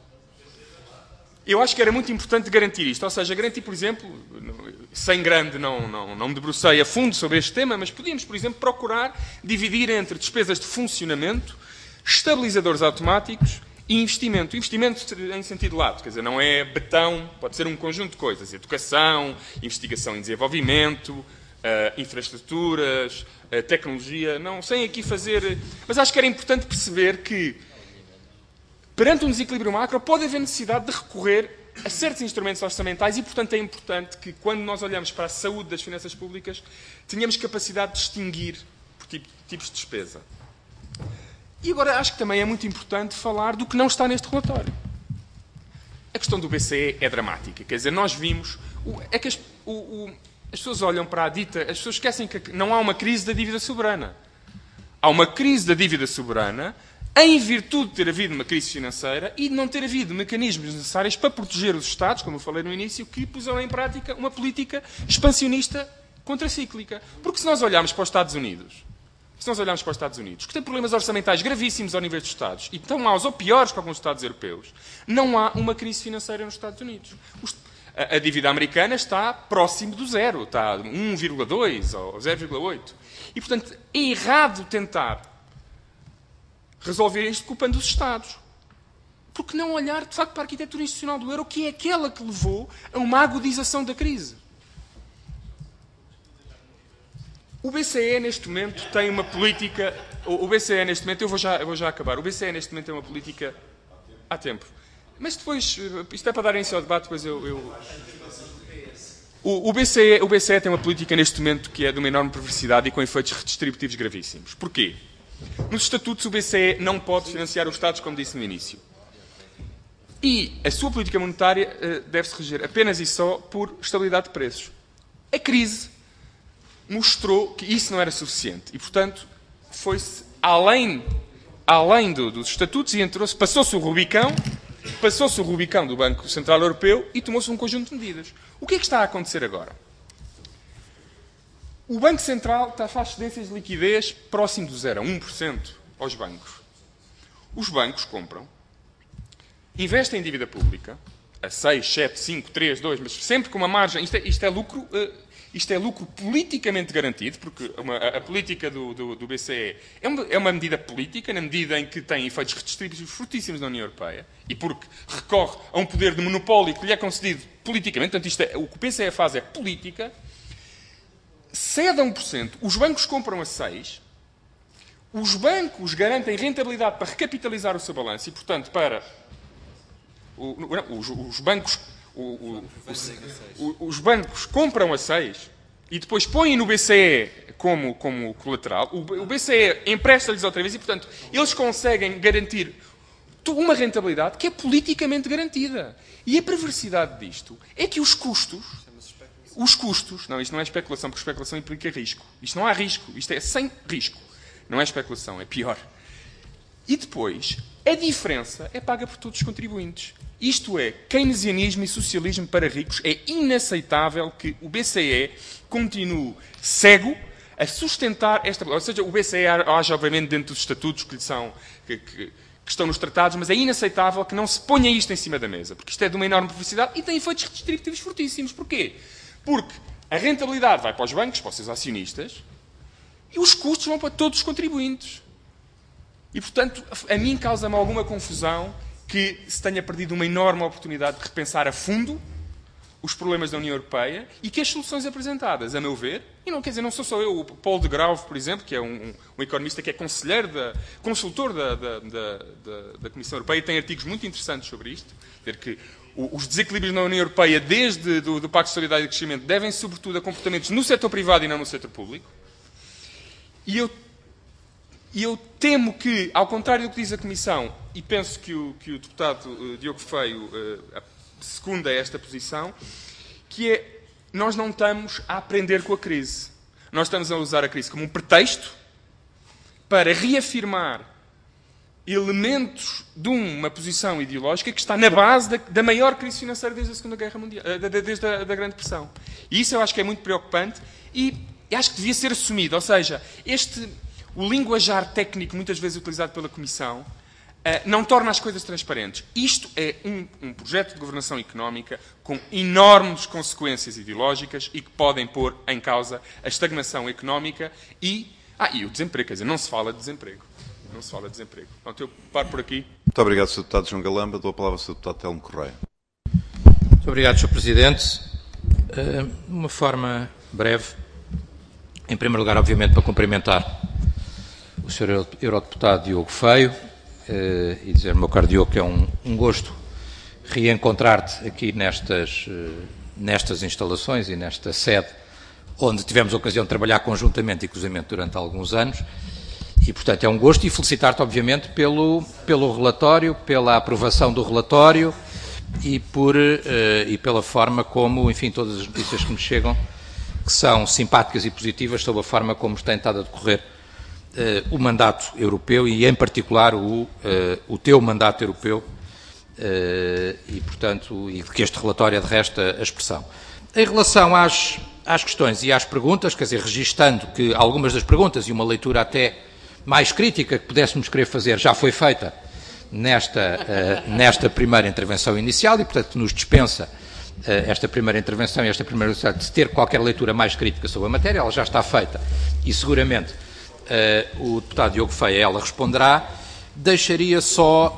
Eu acho que era muito importante garantir isto, ou seja, garantir, por exemplo, sem grande, não me debrucei a fundo sobre este tema, mas podíamos, por exemplo, procurar dividir entre despesas de funcionamento, estabilizadores automáticos e investimento. Investimento em sentido lato, quer dizer, não é betão, pode ser um conjunto de coisas. Educação, investigação e desenvolvimento, infraestruturas, tecnologia, não sem aqui fazer... Mas acho que era importante perceber que perante um desequilíbrio macro, pode haver necessidade de recorrer a certos instrumentos orçamentais e, portanto, é importante que, quando nós olhamos para a saúde das finanças públicas, tenhamos capacidade de distinguir por tipos de despesa. E agora, acho que também é muito importante falar do que não está neste relatório. A questão do BCE é dramática. Quer dizer, nós vimos... as pessoas olham para a dita... As pessoas esquecem que não há uma crise da dívida soberana. Há uma crise da dívida soberana em virtude de ter havido uma crise financeira e de não ter havido mecanismos necessários para proteger os Estados, como eu falei no início, que puseram em prática uma política expansionista contracíclica. Porque se nós olharmos para os Estados Unidos, que têm problemas orçamentais gravíssimos ao nível dos Estados, e tão maus ou piores que alguns Estados europeus, não há uma crise financeira nos Estados Unidos. A dívida americana está próximo do zero, está a 1,2 ou 0,8. E, portanto, é errado tentar resolver isto culpando os Estados. Porque não olhar, de facto, para a arquitetura institucional do euro, que é aquela que levou a uma agudização da crise. O BCE, neste momento, tem uma política... O BCE, neste momento, eu vou já acabar. O BCE, neste momento, tem uma política... Há tempo. Mas depois, isto é para dar início ao debate, depois O BCE tem uma política, neste momento, que é de uma enorme perversidade e com efeitos redistributivos gravíssimos. Porquê? Nos estatutos, o BCE não pode financiar os Estados, como disse no início. E a sua política monetária deve-se reger apenas e só por estabilidade de preços. A crise mostrou que isso não era suficiente. E, portanto, foi-se além dos estatutos e passou-se o Rubicão do Banco Central Europeu e tomou-se um conjunto de medidas. O que é que está a acontecer agora? O Banco Central faz cedências de liquidez próximo do zero, a 1% aos bancos. Os bancos compram, investem em dívida pública, a 6, 7, 5, 3, 2, mas sempre com uma margem... Isto é lucro politicamente garantido, porque a política do BCE é uma medida política, na medida em que tem efeitos redistributivos fortíssimos na União Europeia, e porque recorre a um poder de monopólio que lhe é concedido politicamente, portanto, o que o BCE faz é política. cede a 1%, os bancos compram a 6%, os bancos garantem rentabilidade para recapitalizar o seu balanço e, portanto, para... Os bancos compram a 6% e depois põem no BCE como colateral. O BCE empresta-lhes outra vez e, portanto, eles conseguem garantir uma rentabilidade que é politicamente garantida. E a perversidade disto é que os custos... Não, isto não é especulação, porque especulação implica risco. Isto não há risco, isto é sem risco. Não é especulação, é pior. E depois, a diferença é paga por todos os contribuintes. Isto é, keynesianismo e socialismo para ricos. É inaceitável que o BCE continue cego a sustentar esta... Ou seja, o BCE age, obviamente, dentro dos estatutos que estão nos tratados, mas é inaceitável que não se ponha isto em cima da mesa, porque isto é de uma enorme perversidade e tem efeitos redistributivos fortíssimos. Porquê? Porque a rentabilidade vai para os bancos, para os seus acionistas, e os custos vão para todos os contribuintes. E, portanto, a mim causa-me alguma confusão que se tenha perdido uma enorme oportunidade de repensar a fundo os problemas da União Europeia e que as soluções apresentadas, a meu ver, e não quer dizer, não sou só eu, o Paul de Grauve, por exemplo, que é um economista que é consultor da Comissão Europeia, tem artigos muito interessantes sobre isto, dizer que os desequilíbrios na União Europeia, desde do Pacto de Solidariedade e Crescimento, devem sobretudo a comportamentos no setor privado e não no setor público. E eu temo que, ao contrário do que diz a Comissão, e penso que o deputado Diogo Feio secunda esta posição, que é, nós não estamos a aprender com a crise. Nós estamos a usar a crise como um pretexto para reafirmar elementos de uma posição ideológica que está na base da maior crise financeira desde a Segunda Guerra Mundial, desde a Grande Depressão. E isso eu acho que é muito preocupante e acho que devia ser assumido. Ou seja, o linguajar técnico muitas vezes utilizado pela Comissão não torna as coisas transparentes. Isto é um projeto de governação económica com enormes consequências ideológicas e que podem pôr em causa a estagnação económica e o desemprego. Quer dizer, não se fala de desemprego. Não se fala de desemprego. Pronto, eu paro por aqui. Muito obrigado, Sr. Deputado João Galamba. Dou a palavra ao Sr. Deputado Telmo Correia. Muito obrigado, Sr. Presidente. De uma forma breve, em primeiro lugar, obviamente, para cumprimentar o Sr. Eurodeputado Diogo Feio e dizer, meu caro Diogo, que é um gosto reencontrar-te aqui nestas instalações e nesta sede, onde tivemos a ocasião de trabalhar conjuntamente e inclusivamente durante alguns anos. E, portanto, é um gosto e felicitar-te, obviamente, pelo relatório, pela aprovação do relatório e pela forma como, enfim, todas as notícias que nos chegam, que são simpáticas e positivas sobre a forma como tem estado a decorrer o mandato europeu e, em particular, o teu mandato europeu e, portanto, e que este relatório é, de resto, a expressão. Em relação às questões e às perguntas, quer dizer, registando que algumas das perguntas e uma leitura até mais crítica que pudéssemos querer fazer já foi feita nesta primeira intervenção inicial e, portanto, nos dispensa esta primeira intervenção e esta primeira de ter qualquer leitura mais crítica sobre a matéria, ela já está feita e seguramente o deputado Diogo Feio ela responderá. Deixaria só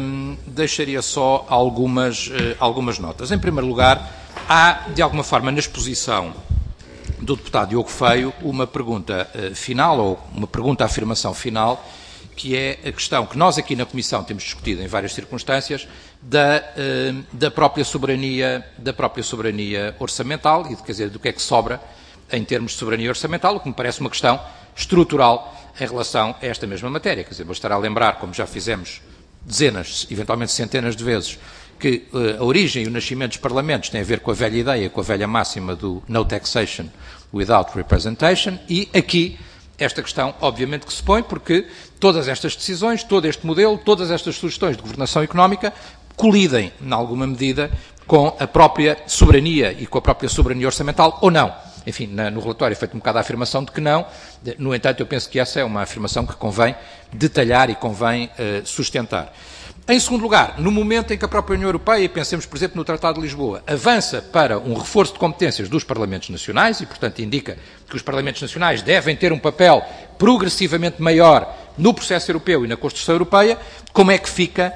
algumas notas. Em primeiro lugar, há, de alguma forma, na exposição do deputado Diogo Feio, uma pergunta final, ou uma pergunta-afirmação final, que é a questão que nós aqui na Comissão temos discutido em várias circunstâncias, da própria soberania orçamental e, quer dizer, do que é que sobra em termos de soberania orçamental, o que me parece uma questão estrutural em relação a esta mesma matéria. Quer dizer, bastará lembrar, como já fizemos dezenas, eventualmente centenas de vezes, que a origem e o nascimento dos parlamentos tem a ver com a velha ideia, com a velha máxima do no taxation without representation, e aqui esta questão obviamente que se põe, porque todas estas decisões, todo este modelo, todas estas sugestões de governação económica colidem, em alguma medida, com a própria soberania e com a própria soberania orçamental, ou não. Enfim, no relatório é feita um bocado a afirmação de que não, no entanto eu penso que essa é uma afirmação que convém detalhar e convém sustentar. Em segundo lugar, no momento em que a própria União Europeia, e pensemos, por exemplo, no Tratado de Lisboa, avança para um reforço de competências dos Parlamentos Nacionais e, portanto, indica que os Parlamentos Nacionais devem ter um papel progressivamente maior no processo europeu e na construção europeia, como é que fica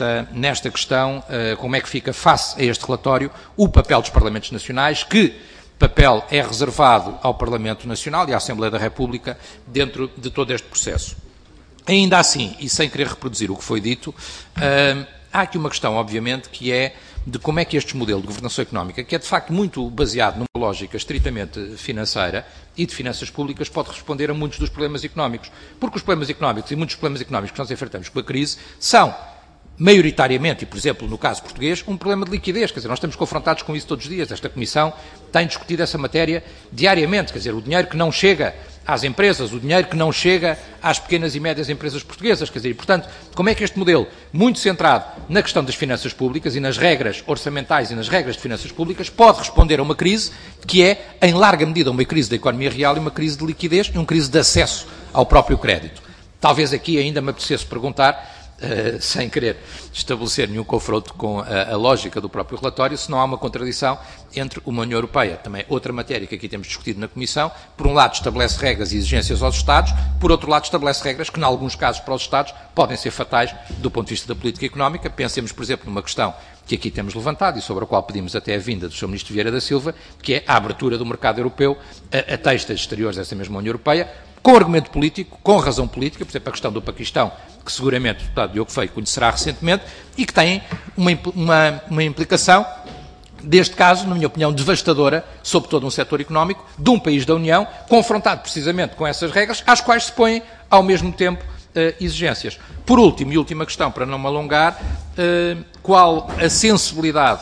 nesta questão, como é que fica face a este relatório o papel dos Parlamentos Nacionais que, papel é reservado ao Parlamento Nacional e à Assembleia da República dentro de todo este processo. Ainda assim, e sem querer reproduzir o que foi dito, há aqui uma questão, obviamente, que é de como é que este modelo de governação económica, que é de facto muito baseado numa lógica estritamente financeira e de finanças públicas, pode responder a muitos dos problemas económicos. Porque os problemas económicos e muitos problemas económicos que nós enfrentamos com a crise são maioritariamente, e por exemplo no caso português, um problema de liquidez, quer dizer, nós estamos confrontados com isso todos os dias, esta Comissão tem discutido essa matéria diariamente, quer dizer, o dinheiro que não chega às empresas, o dinheiro que não chega às pequenas e médias empresas portuguesas, quer dizer, e portanto, como é que este modelo, muito centrado na questão das finanças públicas e nas regras orçamentais e nas regras de finanças públicas, pode responder a uma crise que é, em larga medida, uma crise da economia real e uma crise de liquidez e uma crise de acesso ao próprio crédito. Talvez aqui ainda me apetecesse perguntar, sem querer estabelecer nenhum confronto com a lógica do próprio relatório, se não há uma contradição entre uma União Europeia, também outra matéria que aqui temos discutido na Comissão, por um lado estabelece regras e exigências aos Estados, por outro lado estabelece regras que, em alguns casos, para os Estados, podem ser fatais do ponto de vista da política económica. Pensemos, por exemplo, numa questão que aqui temos levantado e sobre a qual pedimos até a vinda do Sr. Ministro Vieira da Silva, que é a abertura do mercado europeu a textos exteriores dessa mesma União Europeia, com argumento político, com razão política, por exemplo, a questão do Paquistão, que seguramente o deputado Diogo Feio conhecerá recentemente, e que tem uma implicação, deste caso, na minha opinião, devastadora sobre todo um setor económico de um país da União, confrontado precisamente com essas regras, às quais se põem, ao mesmo tempo, exigências. Por último, e última questão, para não me alongar, qual a sensibilidade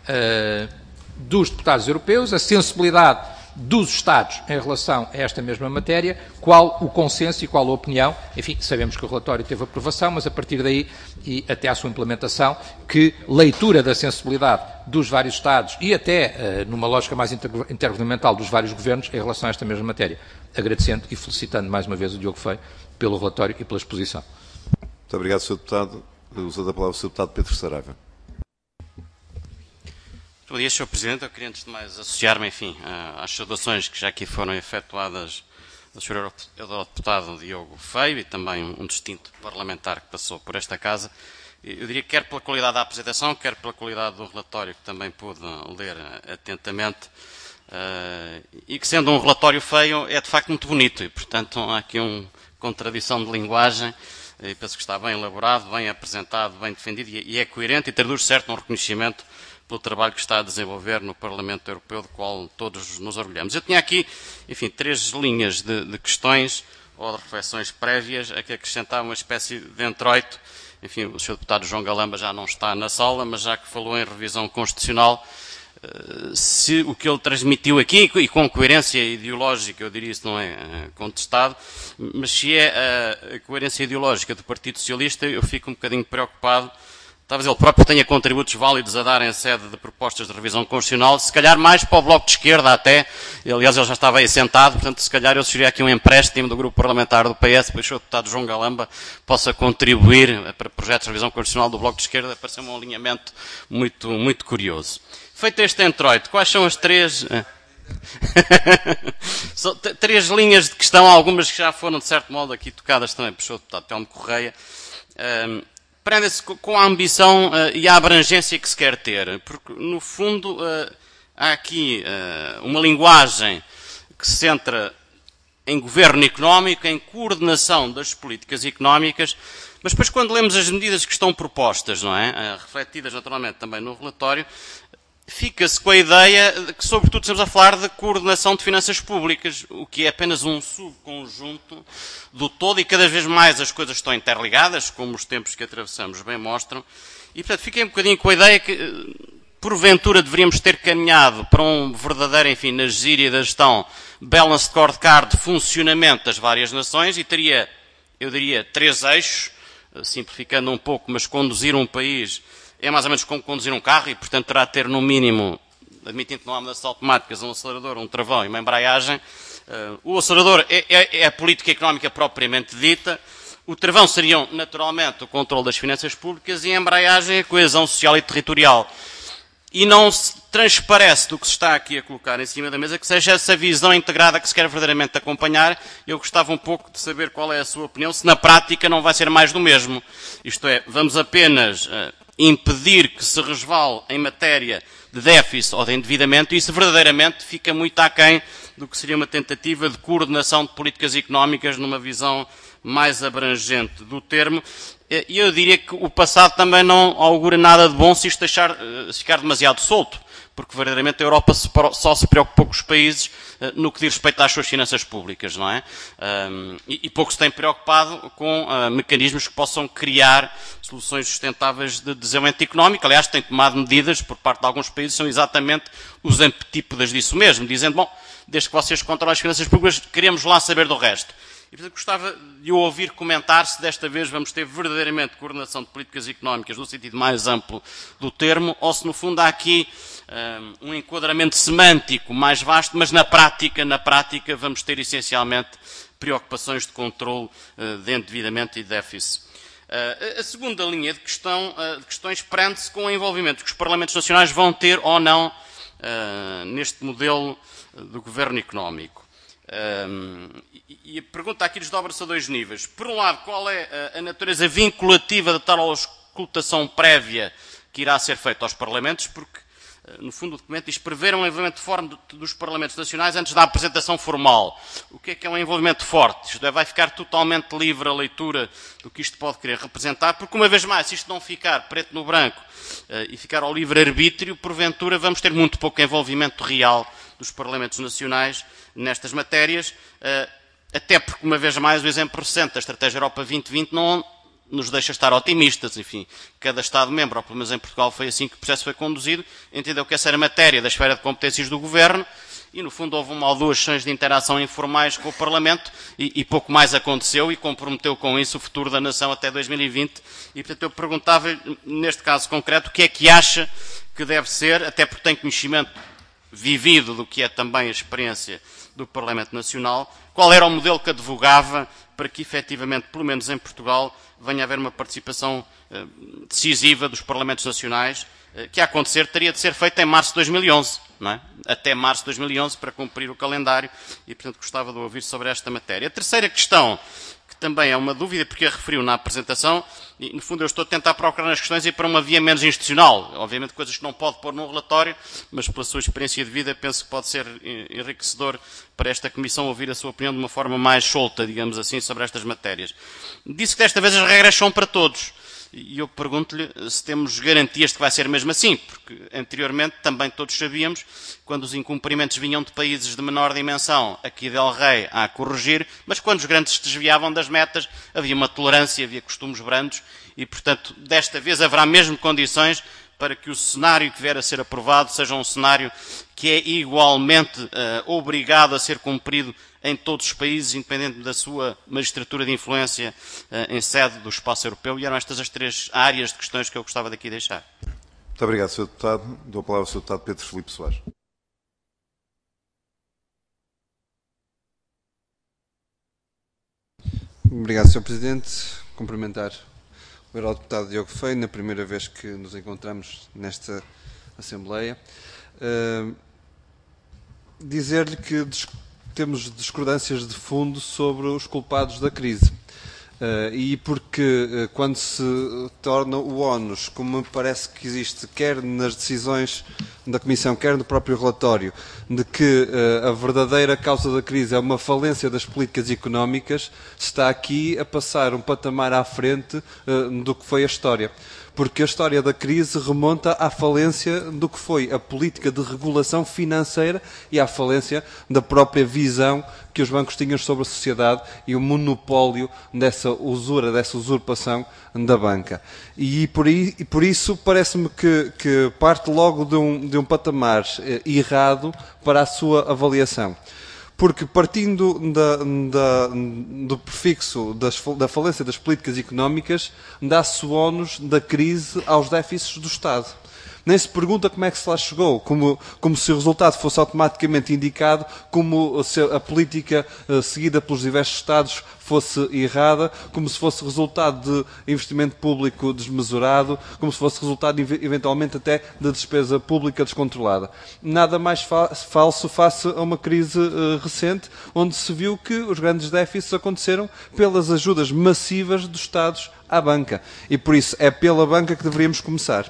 dos deputados europeus, a sensibilidade dos Estados em relação a esta mesma matéria, qual o consenso e qual a opinião. Enfim, sabemos que o relatório teve aprovação, mas a partir daí e até à sua implementação, que leitura da sensibilidade dos vários Estados e até numa lógica mais intergovernamental dos vários governos em relação a esta mesma matéria. Agradecendo e felicitando mais uma vez o Diogo Feio pelo relatório e pela exposição. Muito obrigado, Sr. Deputado. Uso da palavra o Sr. Deputado Pedro Saraiva. Bom dia, Sr. Presidente. Eu queria, antes de mais, associar-me, enfim, às saudações que já aqui foram efetuadas do Sr. Eurodeputado Diogo Feio e também um distinto parlamentar que passou por esta Casa. Eu diria que quer pela qualidade da apresentação, quer pela qualidade do relatório, que também pude ler atentamente, e que, sendo um relatório feio, é de facto muito bonito e, portanto, há aqui uma contradição de linguagem. E penso que está bem elaborado, bem apresentado, bem defendido e é coerente e traduz certo um reconhecimento pelo trabalho que está a desenvolver no Parlamento Europeu, do qual todos nos orgulhamos. Eu tinha aqui, enfim, 3 linhas de questões ou de reflexões prévias a que acrescentava uma espécie de introito. Enfim, o Sr. Deputado João Galamba já não está na sala, mas já que falou em revisão constitucional, se o que ele transmitiu aqui, e com coerência ideológica, eu diria isso não é contestado, mas se é a coerência ideológica do Partido Socialista, eu fico um bocadinho preocupado. Talvez ele próprio tenha contributos válidos a dar em sede de propostas de revisão constitucional, se calhar mais para o Bloco de Esquerda até. Aliás, ele já estava aí sentado, portanto, se calhar eu sugeri aqui um empréstimo do grupo parlamentar do PS, para que o Sr. Deputado João Galamba possa contribuir para projetos de revisão constitucional do Bloco de Esquerda, para ser um alinhamento muito curioso. Feito este introito, quais são as 3... São 3 linhas de questão, algumas que já foram, de certo modo, aqui tocadas também pelo Sr. Deputado Telmo Correia. Prende-se com a ambição e a abrangência que se quer ter, porque, no fundo, há aqui uma linguagem que se centra em governo económico, em coordenação das políticas económicas, mas depois, quando lemos as medidas que estão propostas, não é? Refletidas naturalmente também no relatório, fica-se com a ideia de que, sobretudo, estamos a falar de coordenação de finanças públicas, o que é apenas um subconjunto do todo, e cada vez mais as coisas estão interligadas, como os tempos que atravessamos bem mostram, e, portanto, fiquei um bocadinho com a ideia que, porventura, deveríamos ter caminhado para um verdadeiro, enfim, na gíria da gestão, balanced scorecard de funcionamento das várias nações, e teria, eu diria, 3 eixos, simplificando um pouco, mas conduzir um país é mais ou menos como conduzir um carro e, portanto, terá de ter, no mínimo, admitindo que não há mudanças automáticas, um acelerador, um travão e uma embreagem. O acelerador é a política económica propriamente dita. O travão seriam, naturalmente, o controle das finanças públicas e a embreagem a coesão social e territorial. E não se transparece do que se está aqui a colocar em cima da mesa que seja essa visão integrada que se quer verdadeiramente acompanhar. Eu gostava um pouco de saber qual é a sua opinião, se na prática não vai ser mais do mesmo. Isto é, vamos apenas impedir que se resvale em matéria déficit ou de endividamento, e isso verdadeiramente fica muito aquém do que seria uma tentativa de coordenação de políticas económicas numa visão mais abrangente do termo. E eu diria que o passado também não augura nada de bom se isto ficar demasiado solto, porque verdadeiramente a Europa só se preocupou com os países no que diz respeito às suas finanças públicas, não é? E pouco se tem preocupado com mecanismos que possam criar soluções sustentáveis de desenvolvimento económico. Aliás, tem tomado medidas por parte de alguns países que são exatamente os antípodas disso mesmo, dizendo, bom, desde que vocês controlam as finanças públicas, queremos lá saber do resto. E, portanto, gostava de o ouvir comentar se desta vez vamos ter verdadeiramente coordenação de políticas económicas no sentido mais amplo do termo, ou se no fundo há aqui um enquadramento semântico mais vasto, mas na prática vamos ter essencialmente preocupações de controle de endividamento e de déficit. A segunda linha de questões prende-se com o envolvimento que os Parlamentos Nacionais vão ter ou não neste modelo do governo económico. E a pergunta aqui desdobra-se a dois níveis. Por um lado, qual é a natureza vinculativa de tal auscultação prévia que irá ser feita aos Parlamentos, porque, no fundo, o documento diz prever um envolvimento forte dos Parlamentos Nacionais antes da apresentação formal. O que é um envolvimento forte? Isto vai ficar totalmente livre a leitura do que isto pode querer representar, porque, uma vez mais, se isto não ficar preto no branco e ficar ao livre-arbítrio, porventura vamos ter muito pouco envolvimento real dos Parlamentos Nacionais nestas matérias, até porque, uma vez mais, o exemplo recente da Estratégia Europa 2020 não nos deixa estar otimistas. Enfim, cada Estado-membro, ou pelo menos em Portugal foi assim que o processo foi conduzido, entendeu que essa era matéria da esfera de competências do Governo e, no fundo, houve uma ou duas sessões de interação informais com o Parlamento e pouco mais aconteceu e comprometeu com isso o futuro da nação até 2020. E, portanto, eu perguntava, neste caso concreto, o que é que acha que deve ser, até porque tem conhecimento vivido do que é também a experiência do Parlamento Nacional, qual era o modelo que advogava para que, efetivamente, pelo menos em Portugal, venha a haver uma participação decisiva dos Parlamentos Nacionais, que a acontecer teria de ser feita em março de 2011, não é? Até março de 2011, para cumprir o calendário, e, portanto, gostava de ouvir sobre esta matéria. A terceira questão, que também é uma dúvida, porque a referiu na apresentação, e, no fundo, eu estou a tentar procurar nas questões e para uma via menos institucional. Obviamente, coisas que não pode pôr num relatório, mas pela sua experiência de vida, penso que pode ser enriquecedor para esta Comissão ouvir a sua opinião de uma forma mais solta, digamos assim, sobre estas matérias. Disse que desta vez as regras são para todos. E eu pergunto-lhe se temos garantias de que vai ser mesmo assim, porque anteriormente também todos sabíamos, quando os incumprimentos vinham de países de menor dimensão, aqui del Rei a corrigir, mas quando os grandes se desviavam das metas, havia uma tolerância, havia costumes brandos, e, portanto, desta vez haverá mesmo condições para que o cenário que vier a ser aprovado seja um cenário que é igualmente obrigado a ser cumprido em todos os países, independente da sua magistratura de influência em sede do espaço europeu. E eram estas as três áreas de questões que eu gostava daqui de deixar. Muito obrigado, Sr. Deputado. Dou a palavra ao Sr. Deputado Pedro Filipe Soares. Obrigado, Sr. Presidente. Cumprimentar o Eurodeputado Diogo Feio, na primeira vez que nos encontramos nesta Assembleia. Dizer-lhe que temos discordâncias de fundo sobre os culpados da crise. E porque quando se torna o ónus, como me parece que existe, quer nas decisões da Comissão, quer no próprio relatório, de que a verdadeira causa da crise é uma falência das políticas económicas, se está aqui a passar um patamar à frente do que foi a história. Porque a história da crise remonta à falência do que foi a política de regulação financeira e à falência da própria visão que os bancos tinham sobre a sociedade e o monopólio dessa usura, dessa usurpação da banca. E por isso parece-me que parte logo de um patamar errado para a sua avaliação. Porque partindo do prefixo da falência das políticas económicas, dá-se o ónus da crise aos déficits do Estado. Nem se pergunta como é que se lá chegou, como se o resultado fosse automaticamente indicado, como se a política seguida pelos diversos Estados fosse errada, como se fosse resultado de investimento público desmesurado, como se fosse resultado, eventualmente, até de despesa pública descontrolada. Nada mais falso face a uma crise recente, onde se viu que os grandes déficits aconteceram pelas ajudas massivas dos Estados à banca. E, por isso, é pela banca que deveríamos começar.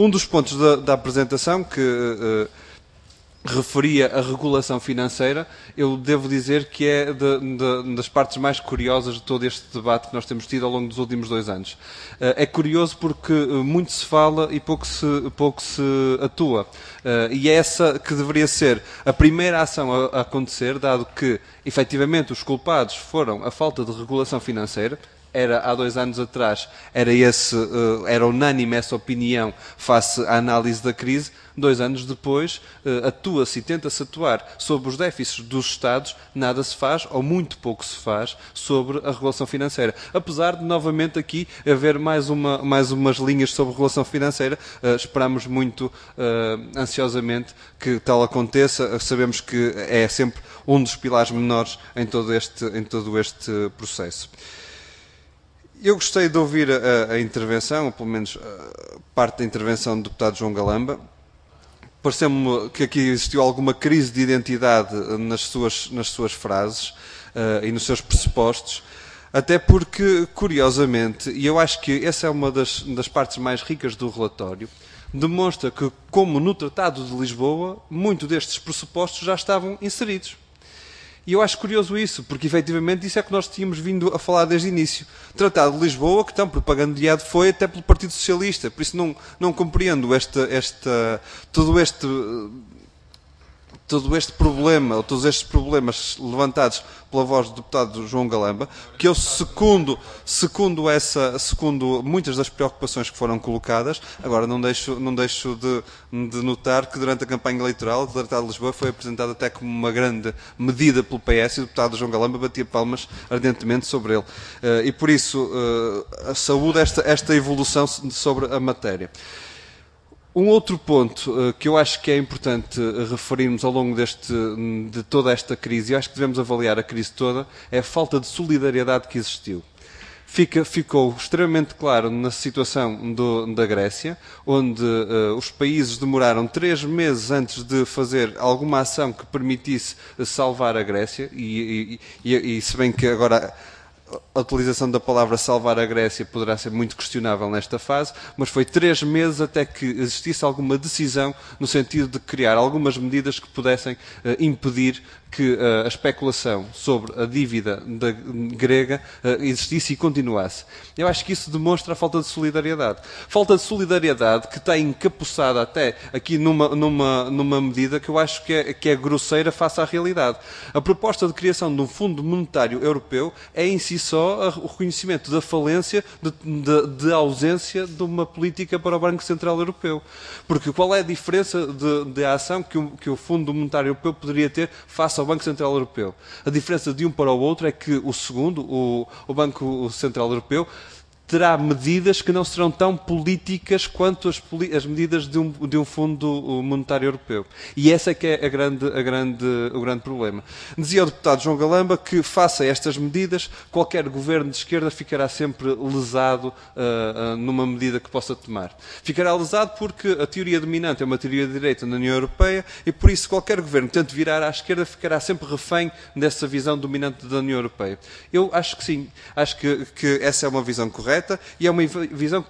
Um dos pontos da apresentação que referia a regulação financeira, eu devo dizer que é das partes mais curiosas de todo este debate que nós temos tido ao longo dos últimos 2 anos. É curioso porque muito se fala e pouco se atua. E é essa que deveria ser a primeira ação a acontecer, dado que, efetivamente, os culpados foram a falta de regulação financeira. Há 2 anos atrás, era unânime essa opinião face à análise da crise. 2 anos depois, atua-se e tenta-se atuar sobre os déficits dos Estados, nada se faz, ou muito pouco se faz, sobre a regulação financeira. Apesar de, novamente, aqui haver mais umas linhas sobre regulação financeira, esperamos muito ansiosamente que tal aconteça. Sabemos que é sempre um dos pilares menores em todo este processo. Eu gostei de ouvir a intervenção, ou pelo menos parte da intervenção do deputado João Galamba. Pareceu-me que aqui existiu alguma crise de identidade nas suas frases e nos seus pressupostos, até porque, curiosamente, e eu acho que essa é uma das partes mais ricas do relatório, demonstra que, como no Tratado de Lisboa, muitos destes pressupostos já estavam inseridos. E eu acho curioso isso, porque efetivamente isso é que nós tínhamos vindo a falar desde o início. Tratado de Lisboa, que tão propagandeado foi até pelo Partido Socialista, por isso não compreendo todo este problema, ou todos estes problemas levantados pela voz do deputado João Galamba, que eu segundo muitas das preocupações que foram colocadas. Agora não deixo de notar que durante a campanha eleitoral o Tratado de Lisboa foi apresentado até como uma grande medida pelo PS e o deputado João Galamba batia palmas ardentemente sobre ele. E por isso saúdo esta evolução sobre a matéria. Um outro ponto que eu acho que é importante referirmos ao longo de toda esta crise, e acho que devemos avaliar a crise toda, é a falta de solidariedade que existiu. Ficou extremamente claro na situação da Grécia, onde os países demoraram 3 meses antes de fazer alguma ação que permitisse salvar a Grécia, e se bem que agora a utilização da palavra salvar a Grécia poderá ser muito questionável nesta fase, mas foi 3 meses até que existisse alguma decisão no sentido de criar algumas medidas que pudessem impedir que a especulação sobre a dívida grega existisse e continuasse. Eu acho que isso demonstra a falta de solidariedade. Falta de solidariedade que está encapuçada até aqui numa medida que eu acho que é grosseira face à realidade. A proposta de criação de um Fundo Monetário Europeu é em si só o reconhecimento da falência, de ausência de uma política para o Banco Central Europeu. Porque qual é a diferença de ação que o Fundo Monetário Europeu poderia ter face ao Banco Central Europeu? A diferença de um para o outro é que o segundo, o Banco Central Europeu, terá medidas que não serão tão políticas quanto as medidas de um Fundo Monetário Europeu. E essa é que é o grande problema. Dizia o deputado João Galamba que, face a estas medidas, qualquer governo de esquerda ficará sempre lesado numa medida que possa tomar. Ficará lesado porque a teoria dominante é uma teoria de direita na União Europeia e, por isso, qualquer governo que tente virar à esquerda ficará sempre refém dessa visão dominante da União Europeia. Eu acho que sim. Acho que essa é uma visão correta. E é uma visão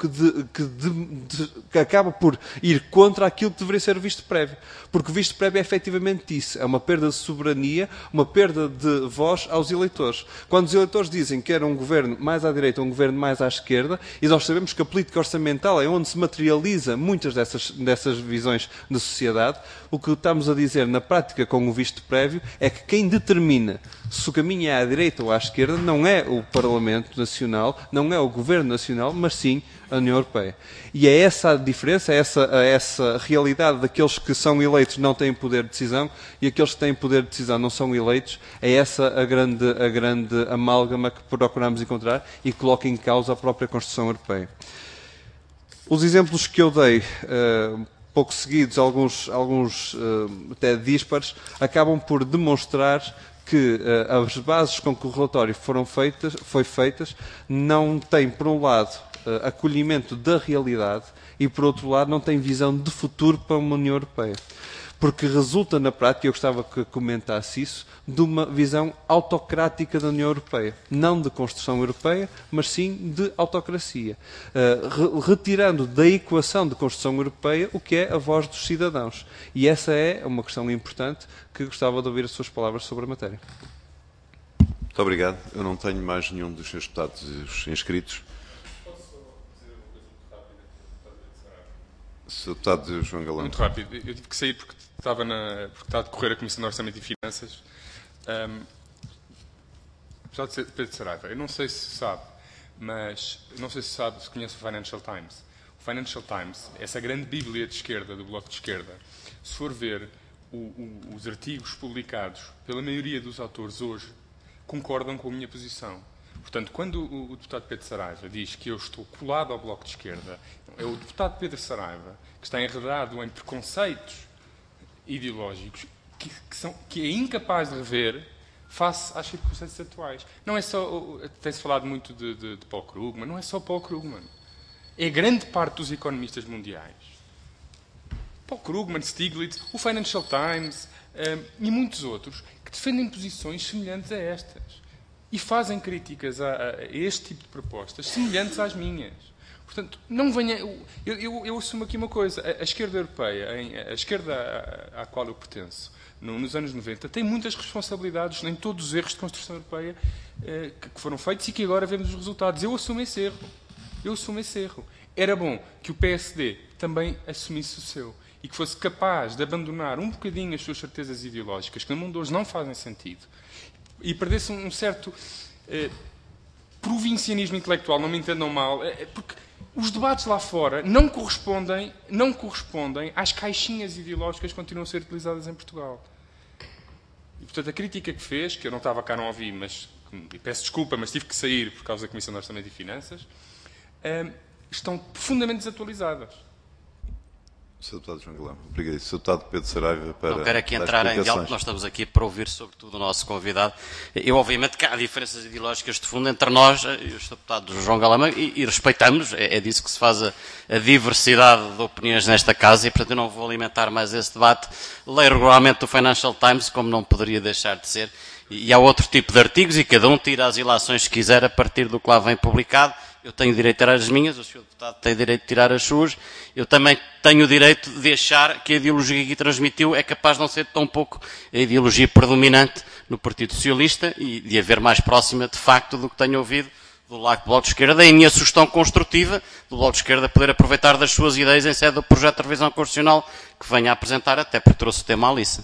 que acaba por ir contra aquilo que deveria ser o visto prévio. Porque o visto prévio é efetivamente isso. É uma perda de soberania, uma perda de voz aos eleitores. Quando os eleitores dizem que era um governo mais à direita ou um governo mais à esquerda, e nós sabemos que a política orçamental é onde se materializa muitas dessas visões de sociedade, o que estamos a dizer na prática com o visto prévio é que quem determina se o caminho é à direita ou à esquerda não é o Parlamento Nacional, não é o Governo Nacional, mas sim a União Europeia. E é essa a diferença, essa realidade daqueles que são eleitos não têm poder de decisão e aqueles que têm poder de decisão não são eleitos, é essa a grande amálgama que procuramos encontrar e que coloca em causa a própria Constituição Europeia. Os exemplos que eu dei, pouco seguidos, alguns até díspares, acabam por demonstrar que as bases com que o relatório foi feitas não têm, por um lado, acolhimento da realidade e, por outro lado, não têm visão de futuro para uma União Europeia. porque resulta na prática, eu gostava que comentasse isso, de uma visão autocrática da União Europeia. Não de construção europeia, mas sim de autocracia. Retirando da equação de construção europeia o que é a voz dos cidadãos. E essa é uma questão importante que gostava de ouvir as suas palavras sobre a matéria. Muito obrigado. Eu não tenho mais nenhum dos senhores deputados inscritos. Sr. Deputado João Galamba. Muito rápido. Eu tive que sair porque estava a decorrer a Comissão de Orçamento e Finanças. Apesar de ser Pedro Saraiva, eu não sei se sabe, mas não sei se conhece o Financial Times. O Financial Times, essa grande bíblia de esquerda, do Bloco de Esquerda, se for ver os artigos publicados pela maioria dos autores hoje, concordam com a minha posição. Portanto, quando o deputado Pedro Saraiva diz que eu estou colado ao Bloco de Esquerda, é o deputado Pedro Saraiva que está enredado em preconceitos ideológicos que é incapaz de rever face às circunstâncias atuais. Não é só... Tem-se falado muito de Paul Krugman. Não é só Paul Krugman. É grande parte dos economistas mundiais. Paul Krugman, Stiglitz, o Financial Times e muitos outros que defendem posições semelhantes a estas e fazem críticas a este tipo de propostas semelhantes às minhas. Portanto, não venha... Eu assumo aqui uma coisa. A esquerda europeia, a esquerda à qual eu pertenço, nos anos 90, tem muitas responsabilidades em todos os erros de construção europeia que foram feitos e que agora vemos os resultados. Eu assumo esse erro. Era bom que o PSD também assumisse o seu e que fosse capaz de abandonar um bocadinho as suas certezas ideológicas, que no mundo hoje não fazem sentido, e perdesse um certo provincianismo intelectual, não me entendam mal, porque os debates lá fora não correspondem às caixinhas ideológicas que continuam a ser utilizadas em Portugal. E, portanto, a crítica que fez, que eu não estava cá, não ouvi, mas e peço desculpa, mas tive que sair por causa da Comissão de Orçamento e Finanças, estão profundamente desatualizadas. Sr. Deputado João Galamba, obrigado. Sr. Deputado Pedro Saraiva, para não quero aqui entrar em diálogo, nós estamos aqui para ouvir sobretudo o nosso convidado. Eu, obviamente, que há diferenças ideológicas de fundo entre nós e o Sr. Deputado João Galamba e respeitamos, é disso que se faz a diversidade de opiniões nesta casa e, portanto, eu não vou alimentar mais esse debate. Leio regularmente do Financial Times, como não poderia deixar de ser, e há outro tipo de artigos e cada um tira as ilações que quiser a partir do que lá vem publicado. Eu tenho direito a tirar as minhas, o Sr. Deputado tem direito de tirar as suas. Eu também tenho o direito de achar que a ideologia que aqui transmitiu é capaz de não ser tão pouco a ideologia predominante no Partido Socialista e de haver mais próxima, de facto, do que tenho ouvido do lado do Bloco de Esquerda. E a minha sugestão construtiva do Bloco de Esquerda poder aproveitar das suas ideias em sede do projeto de revisão constitucional que venha a apresentar, até porque trouxe o tema à liça.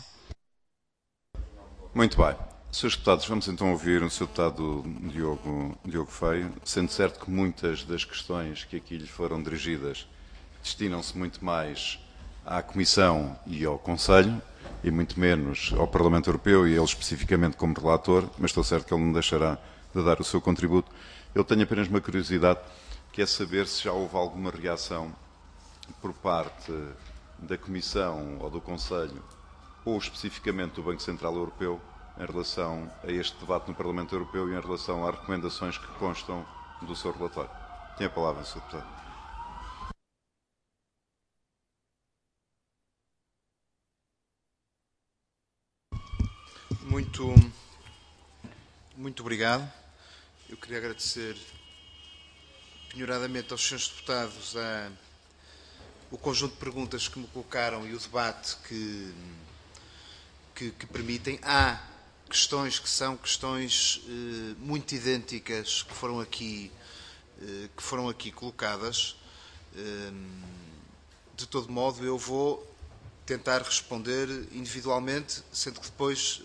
Muito bem. Senhores deputados, vamos então ouvir o Sr. Deputado Diogo Feio, sendo certo que muitas das questões que aqui lhe foram dirigidas destinam-se muito mais à Comissão e ao Conselho, e muito menos ao Parlamento Europeu, e ele especificamente como relator, mas estou certo que ele não deixará de dar o seu contributo. Eu tenho apenas uma curiosidade, que é saber se já houve alguma reação por parte da Comissão ou do Conselho, ou especificamente do Banco Central Europeu, em relação a este debate no Parlamento Europeu e em relação às recomendações que constam do seu relatório. Tem a palavra, Sr. Deputado. Muito obrigado. Eu queria agradecer penhoradamente aos senhores deputados o conjunto de perguntas que me colocaram e o debate que permitem. Há questões que são questões muito idênticas que foram aqui colocadas. De todo modo, eu vou tentar responder individualmente, sendo que depois,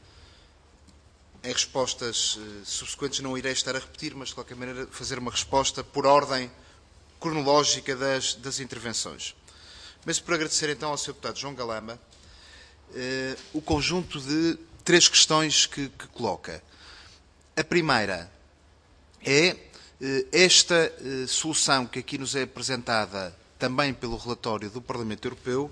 em respostas subsequentes, não irei estar a repetir, mas de qualquer maneira fazer uma resposta por ordem cronológica das intervenções. Mas por agradecer então ao Sr. Deputado João Galamba o conjunto de 3 questões que coloca. A primeira é esta solução que aqui nos é apresentada também pelo relatório do Parlamento Europeu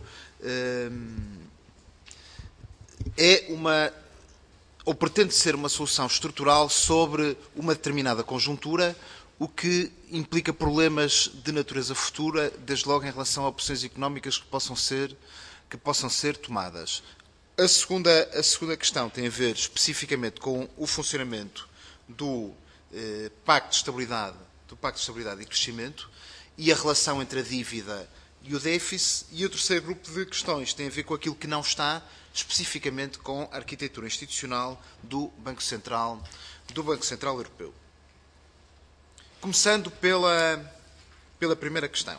é ou pretende ser uma solução estrutural sobre uma determinada conjuntura, o que implica problemas de natureza futura, desde logo em relação a opções económicas que possam ser que possam ser tomadas. A segunda questão tem a ver especificamente com o funcionamento do Pacto de Estabilidade e Crescimento e a relação entre a dívida e o déficit, e o terceiro grupo de questões tem a ver com aquilo que não está especificamente com a arquitetura institucional do Banco Central Europeu. Começando pela primeira questão,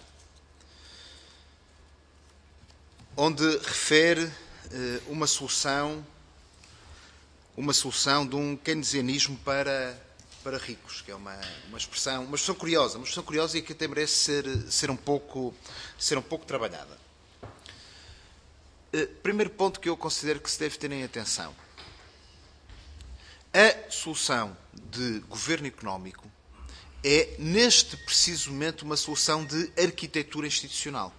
onde refere uma solução de um keynesianismo para ricos, que é uma expressão curiosa e que até merece ser um pouco trabalhada. Primeiro ponto que eu considero que se deve ter em atenção. A solução de governo económico é, neste preciso momento, uma solução de arquitetura institucional.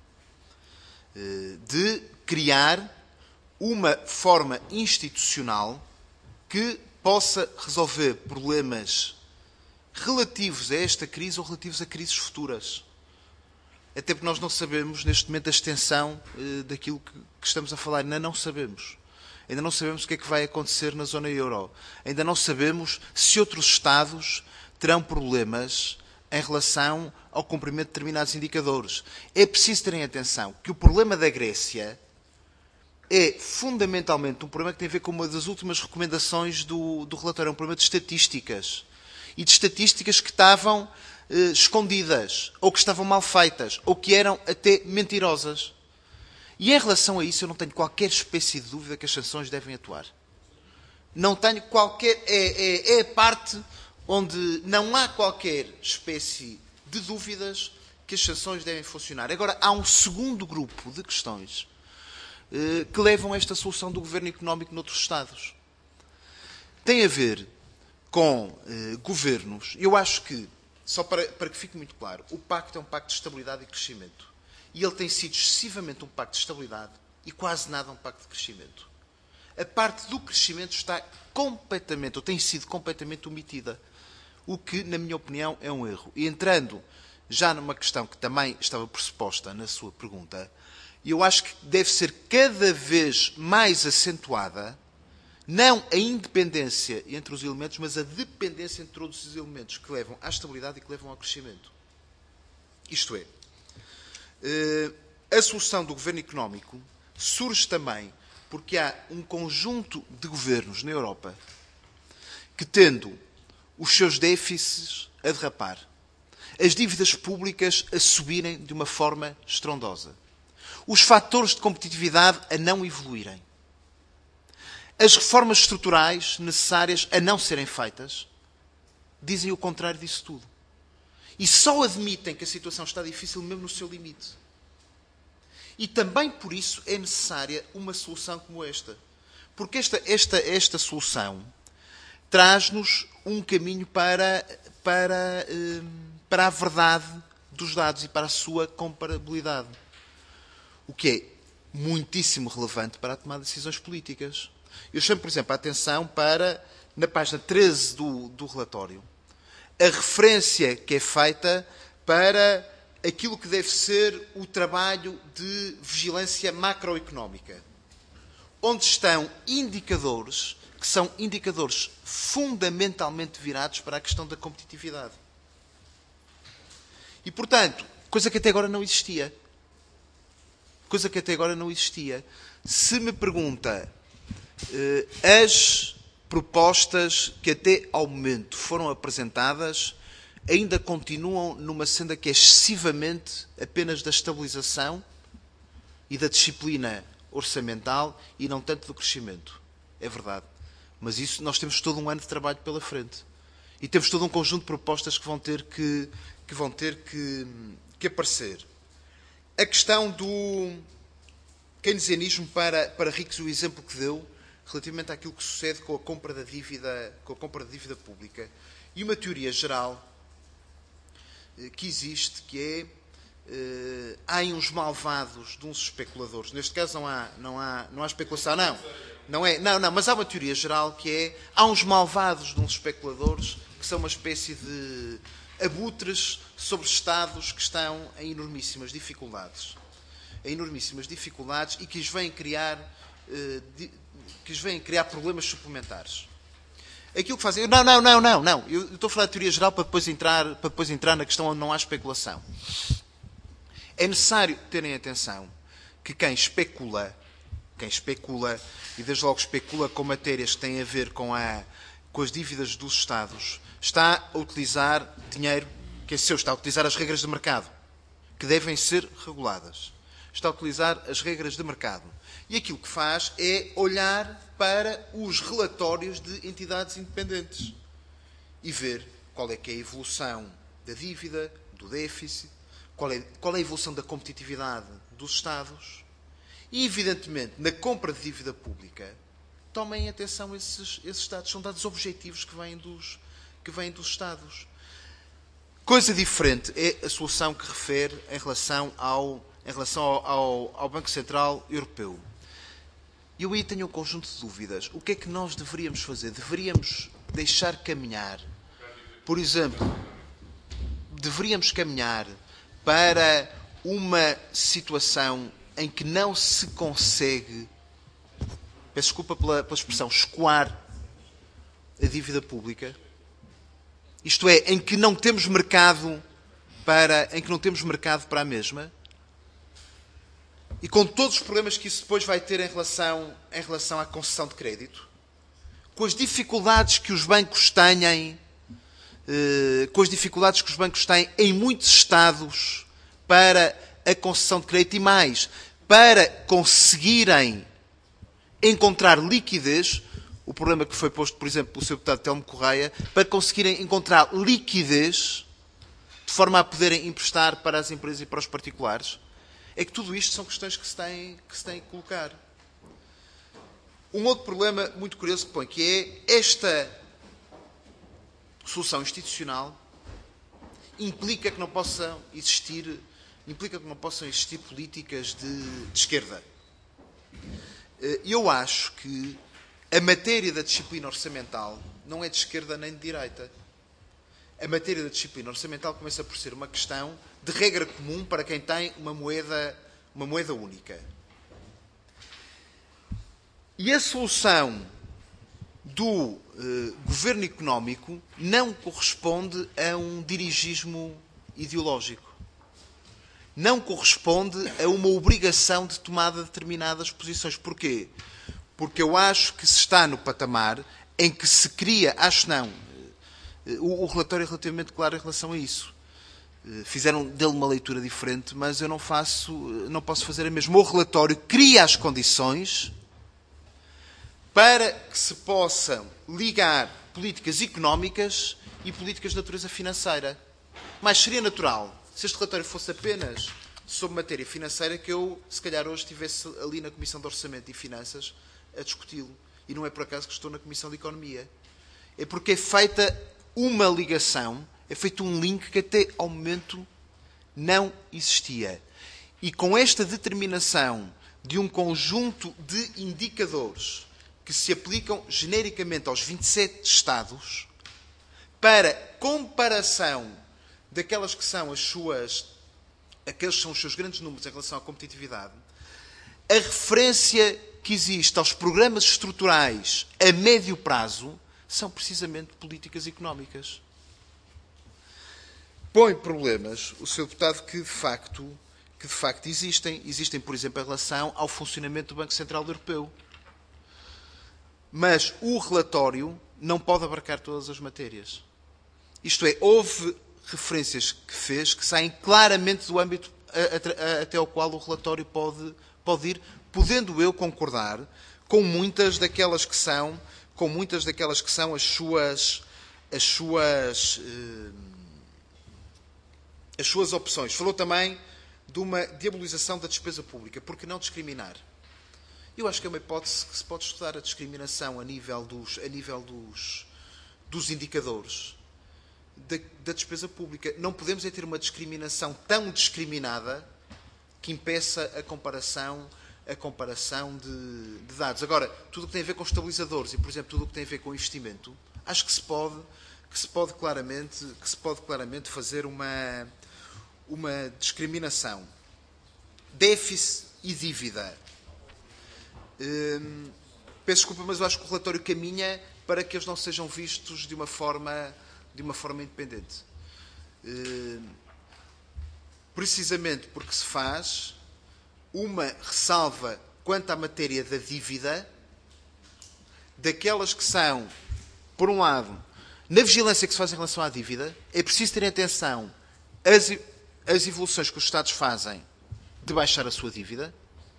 De criar uma forma institucional que possa resolver problemas relativos a esta crise ou relativos a crises futuras. Até porque nós não sabemos, neste momento, a extensão daquilo que estamos a falar. Ainda não sabemos. Ainda não sabemos o que é que vai acontecer na zona euro. Ainda não sabemos se outros Estados terão problemas em relação ao cumprimento de determinados indicadores. É preciso terem atenção que o problema da Grécia é fundamentalmente um problema que tem a ver com uma das últimas recomendações do relatório. É um problema de estatísticas. E de estatísticas que estavam escondidas, ou que estavam mal feitas, ou que eram até mentirosas. E em relação a isso eu não tenho qualquer espécie de dúvida que as sanções devem atuar. Não tenho qualquer... É a parte onde não há qualquer espécie de dúvidas que as sanções devem funcionar. Agora, há um segundo grupo de questões que levam a esta solução do governo económico noutros Estados. Tem a ver com governos. Eu acho que, só para que fique muito claro, o pacto é um pacto de estabilidade e crescimento. E ele tem sido excessivamente um pacto de estabilidade e quase nada um pacto de crescimento. A parte do crescimento está completamente, ou tem sido completamente omitida. O que, na minha opinião, é um erro. E entrando já numa questão que também estava pressuposta na sua pergunta, eu acho que deve ser cada vez mais acentuada, não a independência entre os elementos, mas a dependência entre todos os elementos que levam à estabilidade e que levam ao crescimento. Isto é, a solução do governo económico surge também porque há um conjunto de governos na Europa que, tendo os seus déficits a derrapar, as dívidas públicas a subirem de uma forma estrondosa, os fatores de competitividade a não evoluírem, as reformas estruturais necessárias a não serem feitas, dizem o contrário disso tudo. E só admitem que a situação está difícil mesmo no seu limite. E também por isso é necessária uma solução como esta. Porque esta solução traz-nos um caminho para a verdade dos dados e para a sua comparabilidade. O que é muitíssimo relevante para a tomada de decisões políticas. Eu chamo, por exemplo, a atenção para, na página 13 do relatório, a referência que é feita para aquilo que deve ser o trabalho de vigilância macroeconómica, onde estão indicadores que são indicadores fundamentalmente virados para a questão da competitividade. E, portanto, coisa que até agora não existia. Se me pergunta, as propostas que até ao momento foram apresentadas ainda continuam numa senda que é excessivamente apenas da estabilização e da disciplina orçamental e não tanto do crescimento. É verdade. Mas isso nós temos todo um ano de trabalho pela frente. E temos todo um conjunto de propostas que vão ter que aparecer. A questão do keynesianismo para ricos, o exemplo que deu relativamente àquilo que sucede com a compra da dívida pública. E uma teoria geral que existe, que é há uns malvados de uns especuladores. Neste caso não há especulação, não, mas há uma teoria geral que é há uns malvados de uns especuladores que são uma espécie de abutres sobre Estados que estão em enormíssimas dificuldades. enormíssimas dificuldades e que lhes vêm criar problemas suplementares. Aquilo que fazem... Não. Eu estou a falar de teoria geral para depois entrar na questão onde não há especulação. É necessário terem atenção que quem especula, e desde logo especula com matérias que têm a ver com as dívidas dos Estados, está a utilizar dinheiro que é seu, está a utilizar as regras de mercado, que devem ser reguladas. Está a utilizar as regras de mercado. E aquilo que faz é olhar para os relatórios de entidades independentes e ver qual é que é a evolução da dívida, do déficit, qual é a evolução da competitividade dos Estados e, evidentemente, na compra de dívida pública, tomem atenção esses dados. São dados objetivos que vêm dos Estados. Coisa diferente é a solução que refere em relação ao Banco Central Europeu. Eu aí tenho um conjunto de dúvidas. O que é que nós deveríamos fazer? Deveríamos deixar caminhar, por exemplo, deveríamos caminhar para uma situação em que não se consegue, peço desculpa pela expressão, escoar a dívida pública. Isto é, em que não temos mercado para a mesma. E com todos os problemas que isso depois vai ter em relação à concessão de crédito, com as dificuldades que os bancos têm, em muitos Estados para a concessão de crédito e mais, para conseguirem encontrar liquidez, o problema que foi posto, por exemplo, pelo Sr. Deputado Telmo Correia, para conseguirem encontrar liquidez de forma a poderem emprestar para as empresas e para os particulares. É que tudo isto são questões que se têm que colocar. Um outro problema muito curioso que põe, que é esta solução institucional implica que não possam existir políticas de esquerda. Eu acho que a matéria da disciplina orçamental não é de esquerda nem de direita. A matéria da disciplina orçamental começa por ser uma questão de regra comum para quem tem uma moeda única. E a solução do governo económico não corresponde a um dirigismo ideológico. Não corresponde a uma obrigação de tomada de determinadas posições. Porquê? Porque eu acho que se está no patamar em que se cria... O relatório é relativamente claro em relação a isso. Fizeram dele uma leitura diferente, mas eu não posso fazer a mesma. O relatório cria as condições para que se possam ligar políticas económicas e políticas de natureza financeira. Mas seria natural, se este relatório fosse apenas sobre matéria financeira, que eu, se calhar, hoje estivesse ali na Comissão de Orçamento e Finanças a discuti-lo. E não é por acaso que estou na Comissão de Economia. É porque é feita uma ligação, é feito um link que até ao momento não existia. E com esta determinação de um conjunto de indicadores que se aplicam genericamente aos 27 Estados, para comparação daquelas que são aqueles que são os seus grandes números em relação à competitividade, a referência que existe aos programas estruturais a médio prazo são precisamente políticas económicas. Põe problemas o Sr. Deputado que de facto existem. Existem, por exemplo, em relação ao funcionamento do Banco Central Europeu. Mas o relatório não pode abarcar todas as matérias. Isto é, houve referências que fez que saem claramente do âmbito até ao qual o relatório pode ir, podendo eu concordar com muitas daquelas que são as suas opções. Falou também de uma diabolização da despesa pública. Por que não discriminar? Eu acho que é uma hipótese que se pode estudar a discriminação a nível dos indicadores da despesa pública. Não podemos ter uma discriminação tão discriminada que impeça a comparação de dados. Agora, tudo o que tem a ver com estabilizadores e, por exemplo, tudo o que tem a ver com investimento, acho que se pode claramente fazer uma discriminação. déficit e dívida. Peço desculpa, mas eu acho que o relatório caminha para que eles não sejam vistos de uma forma independente. Precisamente porque se faz uma ressalva quanto à matéria da dívida, daquelas que são, por um lado, na vigilância que se faz em relação à dívida, é preciso ter atenção às evoluções que os Estados fazem de baixar a sua dívida.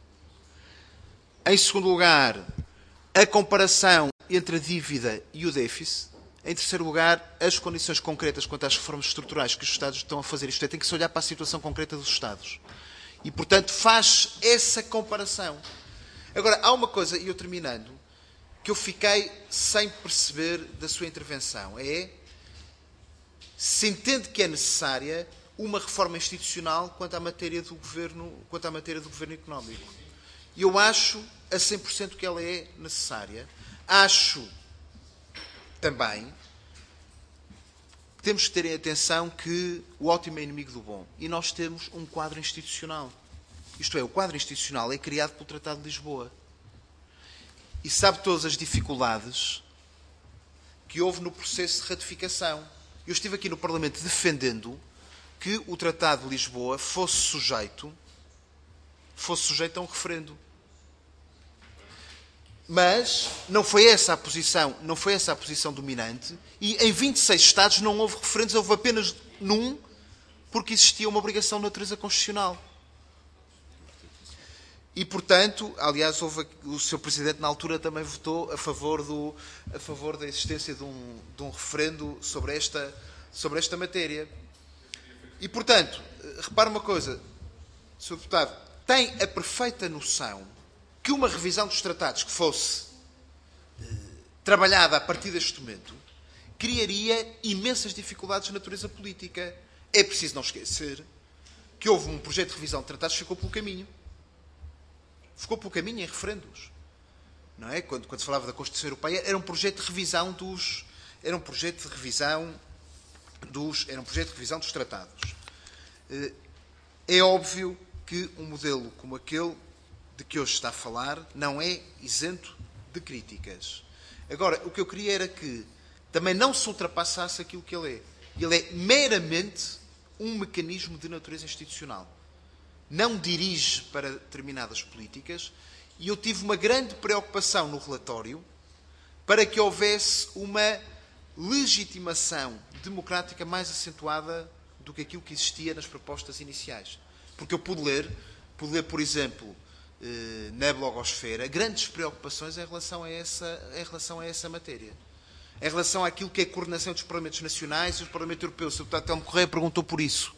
Em segundo lugar, a comparação entre a dívida e o déficit. Em terceiro lugar, as condições concretas quanto às reformas estruturais que os Estados estão a fazer. Isto é, tem que se olhar para a situação concreta dos Estados. E, portanto, faz essa comparação. Agora, há uma coisa, e eu terminando, que eu fiquei sem perceber da sua intervenção. É se entende que é necessária uma reforma institucional quanto à matéria do governo económico. E eu acho a 100% que ela é necessária. Acho também que temos que ter em atenção que o ótimo é inimigo do bom. E nós temos um quadro institucional. Isto é, o quadro institucional é criado pelo Tratado de Lisboa. E sabe todas as dificuldades que houve no processo de ratificação. Eu estive aqui no Parlamento defendendo que o Tratado de Lisboa fosse sujeito a um referendo. Mas não foi essa a posição dominante, e em 26 Estados não houve referendos, houve apenas num, porque existia uma obrigação de natureza constitucional. E, portanto, aliás, o Sr. Presidente na altura também votou a favor da existência de um referendo sobre esta matéria. E, portanto, repare uma coisa, Sr. Deputado, tem a perfeita noção que uma revisão dos tratados que fosse trabalhada a partir deste momento criaria imensas dificuldades de natureza política. É preciso não esquecer que houve um projeto de revisão de tratados que ficou pelo caminho. Ficou pelo caminho em referendos. Não é? Quando se falava da Constituição Europeia, era um projeto de revisão dos tratados. É óbvio que um modelo como aquele de que hoje está a falar não é isento de críticas. Agora, o que eu queria era que também não se ultrapassasse aquilo que ele é. Ele é meramente um mecanismo de natureza institucional. Não dirige para determinadas políticas, e eu tive uma grande preocupação no relatório para que houvesse uma legitimação democrática mais acentuada do que aquilo que existia nas propostas iniciais. Porque eu pude ler, por exemplo, na blogosfera, grandes preocupações em relação a essa matéria. Em relação àquilo que é a coordenação dos Parlamentos Nacionais e do Parlamento Europeu. O Sr. Deputado Telmo Correia perguntou por isso.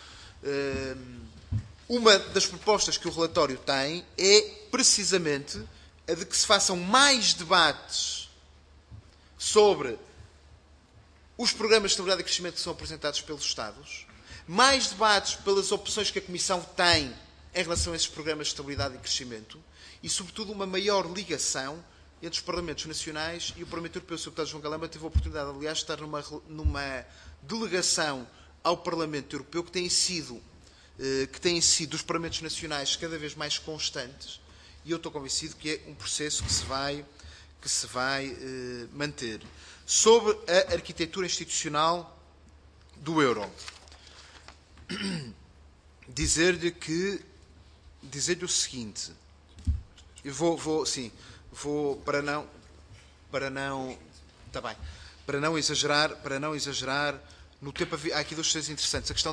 Uma das propostas que o relatório tem é precisamente a de que se façam mais debates sobre os programas de estabilidade e crescimento que são apresentados pelos Estados, mais debates pelas opções que a Comissão tem em relação a esses programas de estabilidade e crescimento e, sobretudo, uma maior ligação entre os Parlamentos Nacionais e o Parlamento Europeu. O Sr. Deputado João Galamba teve a oportunidade, aliás, de estar numa delegação ao Parlamento Europeu que tem sido dos Parlamentos Nacionais cada vez mais constantes, e eu estou convencido que é um processo que se vai manter. Sobre a arquitetura institucional do euro, dizer-lhe o seguinte, eu vou para não exagerar no tempo. Há aqui duas coisas interessantes. A questão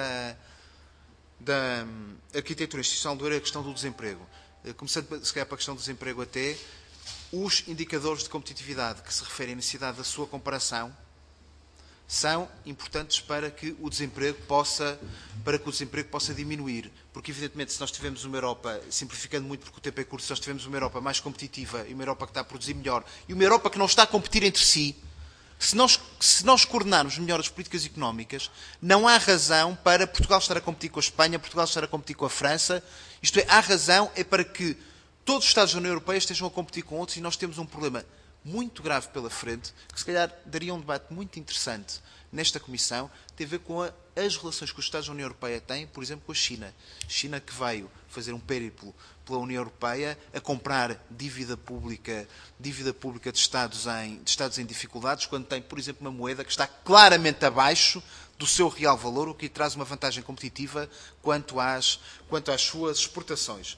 da arquitetura institucional do euro é a questão do desemprego. Começando, se calhar, para a questão do desemprego até, os indicadores de competitividade que se referem à necessidade da sua comparação são importantes para que o desemprego possa diminuir. Porque, evidentemente, se nós tivermos uma Europa, simplificando muito porque o tempo é curto, se nós tivermos uma Europa mais competitiva e uma Europa que está a produzir melhor e uma Europa que não está a competir entre si, se nós coordenarmos melhor as políticas económicas, não há razão para Portugal estar a competir com a Espanha, Portugal estar a competir com a França. Isto é, há razão para que todos os Estados da União Europeia estejam a competir com outros, e nós temos um problema muito grave pela frente, que se calhar daria um debate muito interessante nesta Comissão, tem a ver com as relações que os Estados da União Europeia têm, por exemplo, com a China. China que veio fazer um périplo pela União Europeia a comprar dívida pública de Estados em dificuldades, quando tem, por exemplo, uma moeda que está claramente abaixo do seu real valor, o que lhe traz uma vantagem competitiva quanto às suas exportações.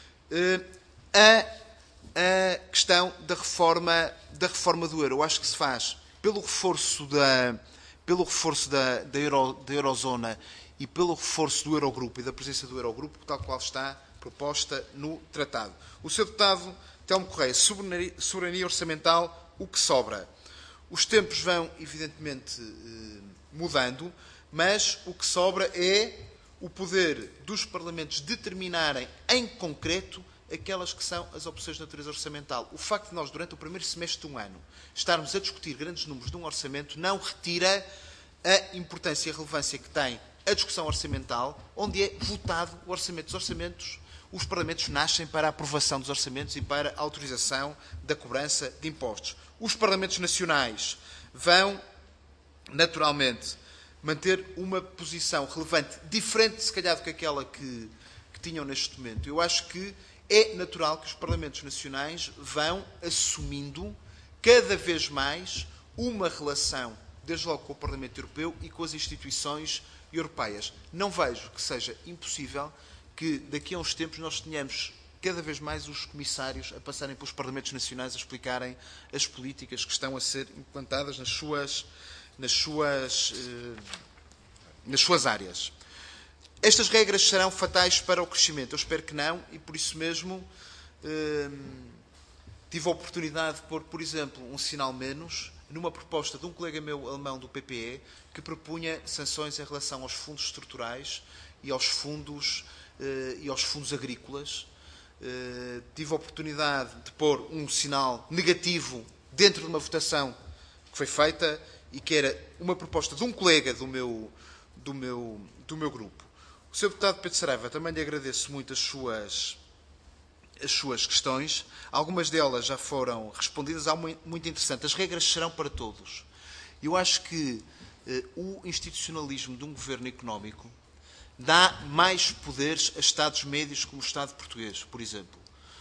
A questão da reforma do euro. Eu acho que se faz pelo reforço da Eurozona e pelo reforço do Eurogrupo e da presença do Eurogrupo, tal qual está proposta no Tratado. O Sr. Deputado Telmo Correia, soberania orçamental, o que sobra? Os tempos vão, evidentemente, mudando, mas o que sobra é o poder dos Parlamentos determinarem em concreto aquelas que são as opções de natureza orçamental. O facto de nós, durante o primeiro semestre de um ano, estarmos a discutir grandes números de um orçamento não retira a importância e a relevância que tem a discussão orçamental, onde é votado o orçamento. Os orçamentos, os Parlamentos nascem para a aprovação dos orçamentos e para a autorização da cobrança de impostos. Os Parlamentos nacionais vão, naturalmente, manter uma posição relevante, diferente, se calhar, do que aquela que tinham neste momento. Eu acho que é natural que os Parlamentos nacionais vão assumindo cada vez mais uma relação, desde logo com o Parlamento Europeu e com as instituições europeias. Não vejo que seja impossível que daqui a uns tempos nós tenhamos cada vez mais os comissários a passarem pelos Parlamentos nacionais a explicarem as políticas que estão a ser implantadas nas suas áreas. Estas regras serão fatais para o crescimento? Eu espero que não, e por isso mesmo tive a oportunidade de pôr, por exemplo, um sinal menos numa proposta de um colega meu alemão do PPE que propunha sanções em relação aos fundos estruturais e aos fundos agrícolas. Tive a oportunidade de pôr um sinal negativo dentro de uma votação que foi feita e que era uma proposta de um colega do meu grupo. O Sr. Deputado Pedro Saraiva, também lhe agradeço muito as suas questões. Algumas delas já foram respondidas. Há muito interessante. As regras serão para todos. Eu acho que o institucionalismo de um governo económico dá mais poderes a Estados médios como o Estado português, por exemplo.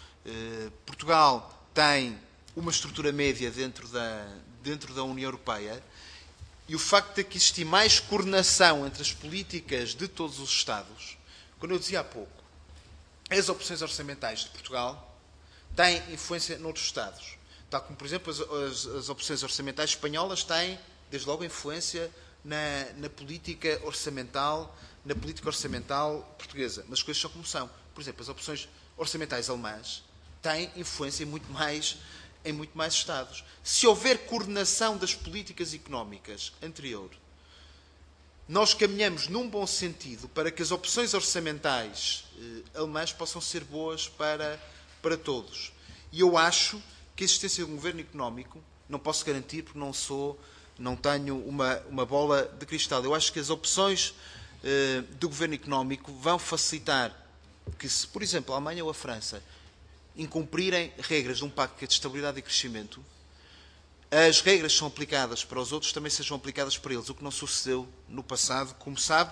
Portugal tem uma estrutura média dentro da União Europeia e o facto de que existir mais coordenação entre as políticas de todos os Estados, quando eu dizia há pouco, as opções orçamentais de Portugal têm influência noutros Estados. Tal como, por exemplo, as opções orçamentais espanholas têm, desde logo, influência na política orçamental portuguesa. Mas as coisas são como são. Por exemplo, as opções orçamentais alemãs têm influência em muito mais Estados. Se houver coordenação das políticas económicas anterior, nós caminhamos num bom sentido para que as opções orçamentais alemãs possam ser boas para todos. E eu acho que a existência de um governo económico, não posso garantir porque não tenho uma bola de cristal. Eu acho que as opções do governo económico vão facilitar que, se, por exemplo, a Alemanha ou a França incumprirem regras de um pacto de estabilidade e crescimento, as regras que são aplicadas para os outros também sejam aplicadas para eles, o que não sucedeu no passado, como sabe.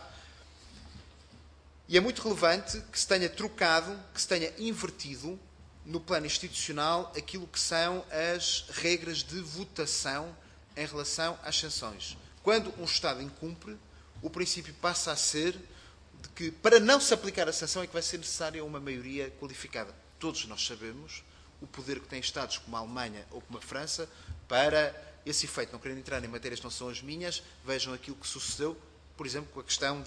E é muito relevante que se tenha trocado, que se tenha invertido no plano institucional aquilo que são as regras de votação em relação às sanções. Quando um Estado incumpre, o princípio passa a ser de que, para não se aplicar a sanção, é que vai ser necessária uma maioria qualificada. Todos nós sabemos o poder que têm Estados como a Alemanha ou como a França para esse efeito. Não querendo entrar em matérias que não são as minhas, vejam aquilo que sucedeu, por exemplo, com a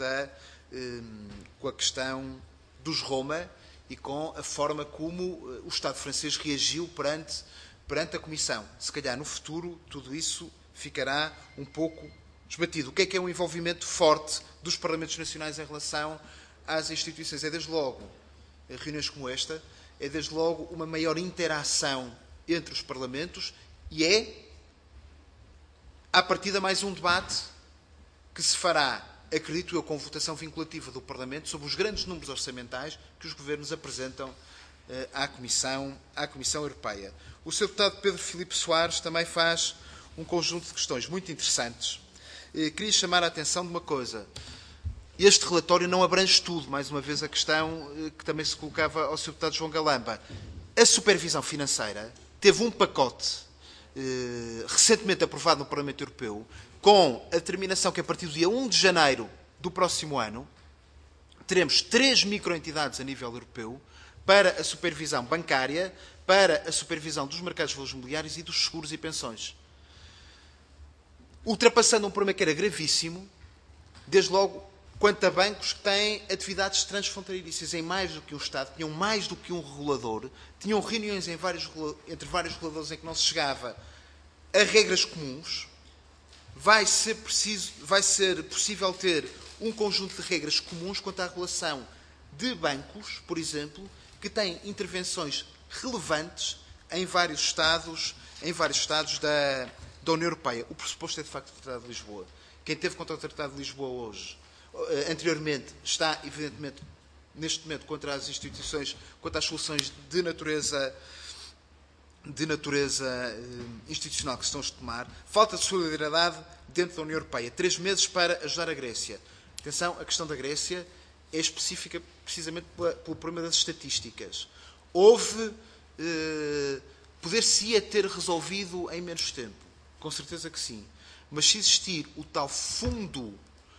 questão dos Roma e com a forma como o Estado francês reagiu perante a Comissão. Se calhar, no futuro, tudo isso ficará um pouco desbatido. O que é um envolvimento forte dos Parlamentos Nacionais em relação às instituições? É, desde logo, reuniões como esta, é, desde logo, uma maior interação entre os Parlamentos e é, à partida, mais um debate que se fará, acredito eu, com votação vinculativa do Parlamento sobre os grandes números orçamentais que os governos apresentam à Comissão Europeia. O Sr. Deputado Pedro Filipe Soares também faz um conjunto de questões muito interessantes. Queria chamar a atenção de uma coisa. Este relatório não abrange tudo, mais uma vez a questão que também se colocava ao Sr. Deputado João Galamba. A supervisão financeira teve um pacote recentemente aprovado no Parlamento Europeu, com a determinação que a partir do dia 1 de janeiro do próximo ano teremos 3 microentidades a nível europeu para a supervisão bancária, para a supervisão dos mercados de valores mobiliários e dos seguros e pensões. Ultrapassando um problema que era gravíssimo, desde logo quanto a bancos que têm atividades transfronteiriças em mais do que um Estado, tinham mais do que um regulador, tinham reuniões entre vários reguladores em que não se chegava a regras comuns. Vai ser possível ter um conjunto de regras comuns quanto à relação de bancos, por exemplo, que têm intervenções relevantes em vários Estados da União Europeia. O pressuposto é, de facto, o Tratado de Lisboa. Quem teve contra o Tratado de Lisboa hoje, anteriormente, está, evidentemente, neste momento, contra as instituições, contra as soluções de natureza institucional que se estão a tomar. Falta de solidariedade dentro da União Europeia. 3 meses para ajudar a Grécia. Atenção, a questão da Grécia é específica precisamente pelo problema das estatísticas. Poder-se-ia ter resolvido em menos tempo. Com certeza que sim. Mas se existir o tal fundo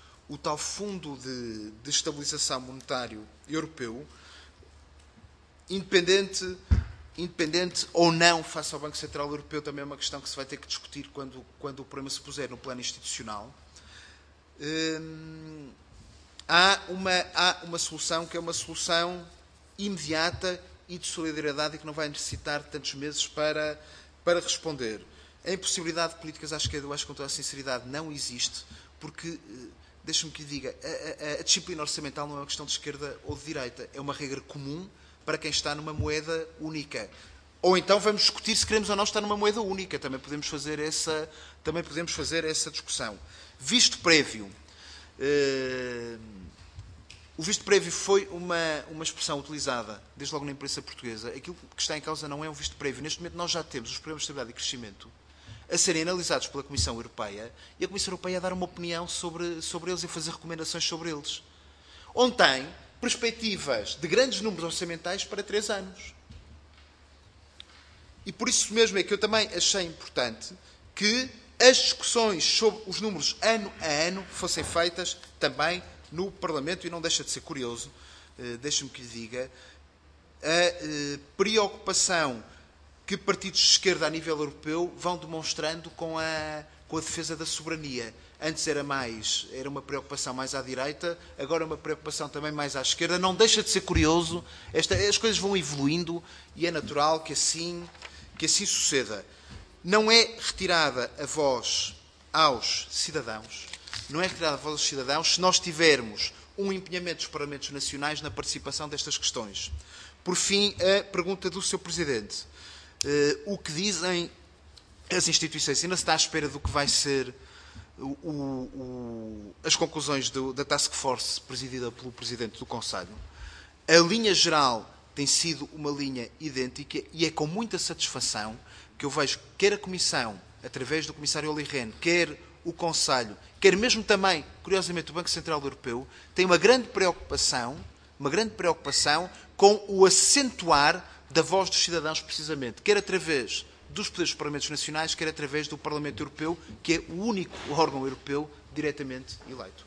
de estabilização monetário europeu, independente ou não face ao Banco Central Europeu, também é uma questão que se vai ter que discutir quando o problema se puser no plano institucional. Há uma solução que é uma solução imediata e de solidariedade e que não vai necessitar de tantos meses para responder. A impossibilidade de políticas à esquerda, eu acho que com toda a sinceridade, não existe, porque, deixe-me que lhe diga, a disciplina orçamental não é uma questão de esquerda ou de direita, é uma regra comum para quem está numa moeda única. Ou então vamos discutir se queremos ou não estar numa moeda única. Também podemos fazer essa discussão. Visto prévio. O visto prévio foi uma expressão utilizada, desde logo na imprensa portuguesa. Aquilo que está em causa não é um visto prévio. Neste momento nós já temos os programas de estabilidade e crescimento a serem analisados pela Comissão Europeia e a Comissão Europeia a dar uma opinião sobre eles e fazer recomendações sobre eles. Onde tem perspectivas de grandes números orçamentais para 3 anos. E por isso mesmo é que eu também achei importante que as discussões sobre os números ano a ano fossem feitas também no Parlamento, e não deixa de ser curioso, deixe-me que lhe diga, a preocupação que partidos de esquerda a nível europeu vão demonstrando com a defesa da soberania. Antes era uma preocupação mais à direita, agora é uma preocupação também mais à esquerda. Não deixa de ser curioso, as coisas vão evoluindo e é natural que assim suceda. Não é retirada a voz aos cidadãos, se nós tivermos um empenhamento dos Parlamentos Nacionais na participação destas questões. Por fim, a pergunta do Sr. Presidente. O que dizem as instituições? Ainda se está à espera do que vai ser as conclusões da Task Force presidida pelo Presidente do Conselho. A linha geral tem sido uma linha idêntica e é com muita satisfação que eu vejo quer a Comissão, através do Comissário Olli Rehn, quer o Conselho, quer mesmo também, curiosamente, o Banco Central Europeu, tem uma grande preocupação com o acentuar da voz dos cidadãos, precisamente, quer através dos poderes dos Parlamentos Nacionais, quer através do Parlamento Europeu, que é o único órgão europeu diretamente eleito.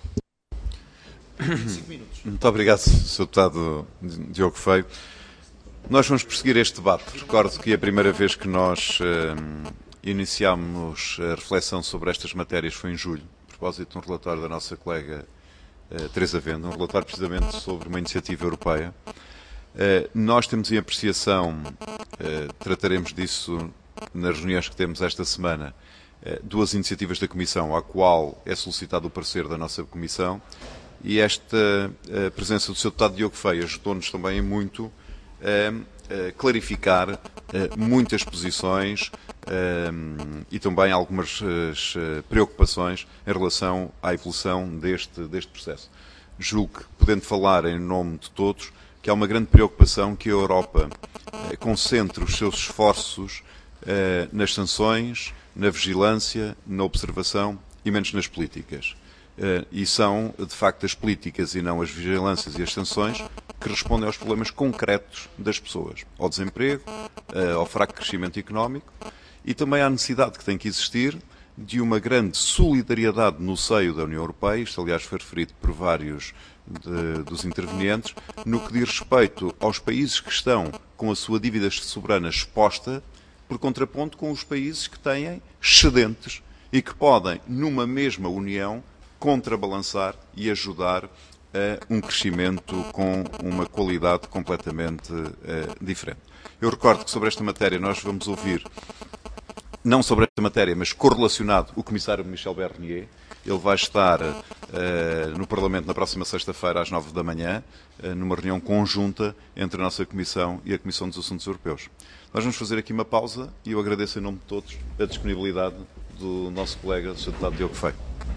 25 minutos. Muito obrigado, Sr. Deputado Diogo Feio. Nós vamos prosseguir este debate. Recordo que a primeira vez que nós iniciámos a reflexão sobre estas matérias foi em julho, a propósito de um relatório da nossa colega Teresa Venda, um relatório precisamente sobre uma iniciativa europeia. Nós temos em apreciação, trataremos disso nas reuniões que temos esta semana, 2 iniciativas da Comissão, à qual é solicitado o parecer da nossa Comissão, e esta presença do Sr. Deputado Diogo Feio ajudou-nos também muito a clarificar muitas posições e também algumas preocupações em relação à evolução deste processo. Julgo que, podendo falar em nome de todos, que há uma grande preocupação que a Europa concentre os seus esforços nas sanções, na vigilância, na observação e menos nas políticas. E são, de facto, as políticas e não as vigilâncias e as sanções que respondem aos problemas concretos das pessoas, ao desemprego, ao fraco crescimento económico e também à necessidade que tem que existir de uma grande solidariedade no seio da União Europeia, isto aliás foi referido por vários dos intervenientes, no que diz respeito aos países que estão com a sua dívida soberana exposta, por contraponto com os países que têm excedentes e que podem, numa mesma União, contrabalançar e ajudar a um crescimento com uma qualidade completamente diferente. Eu recordo que sobre esta matéria nós vamos ouvir, não sobre esta matéria, mas correlacionado, o Comissário Michel Barnier. Ele vai estar no Parlamento na próxima sexta-feira, às 9 da manhã, numa reunião conjunta entre a nossa Comissão e a Comissão dos Assuntos Europeus. Nós vamos fazer aqui uma pausa e eu agradeço em nome de todos a disponibilidade do nosso colega, o Sr. Deputado Diogo Feio.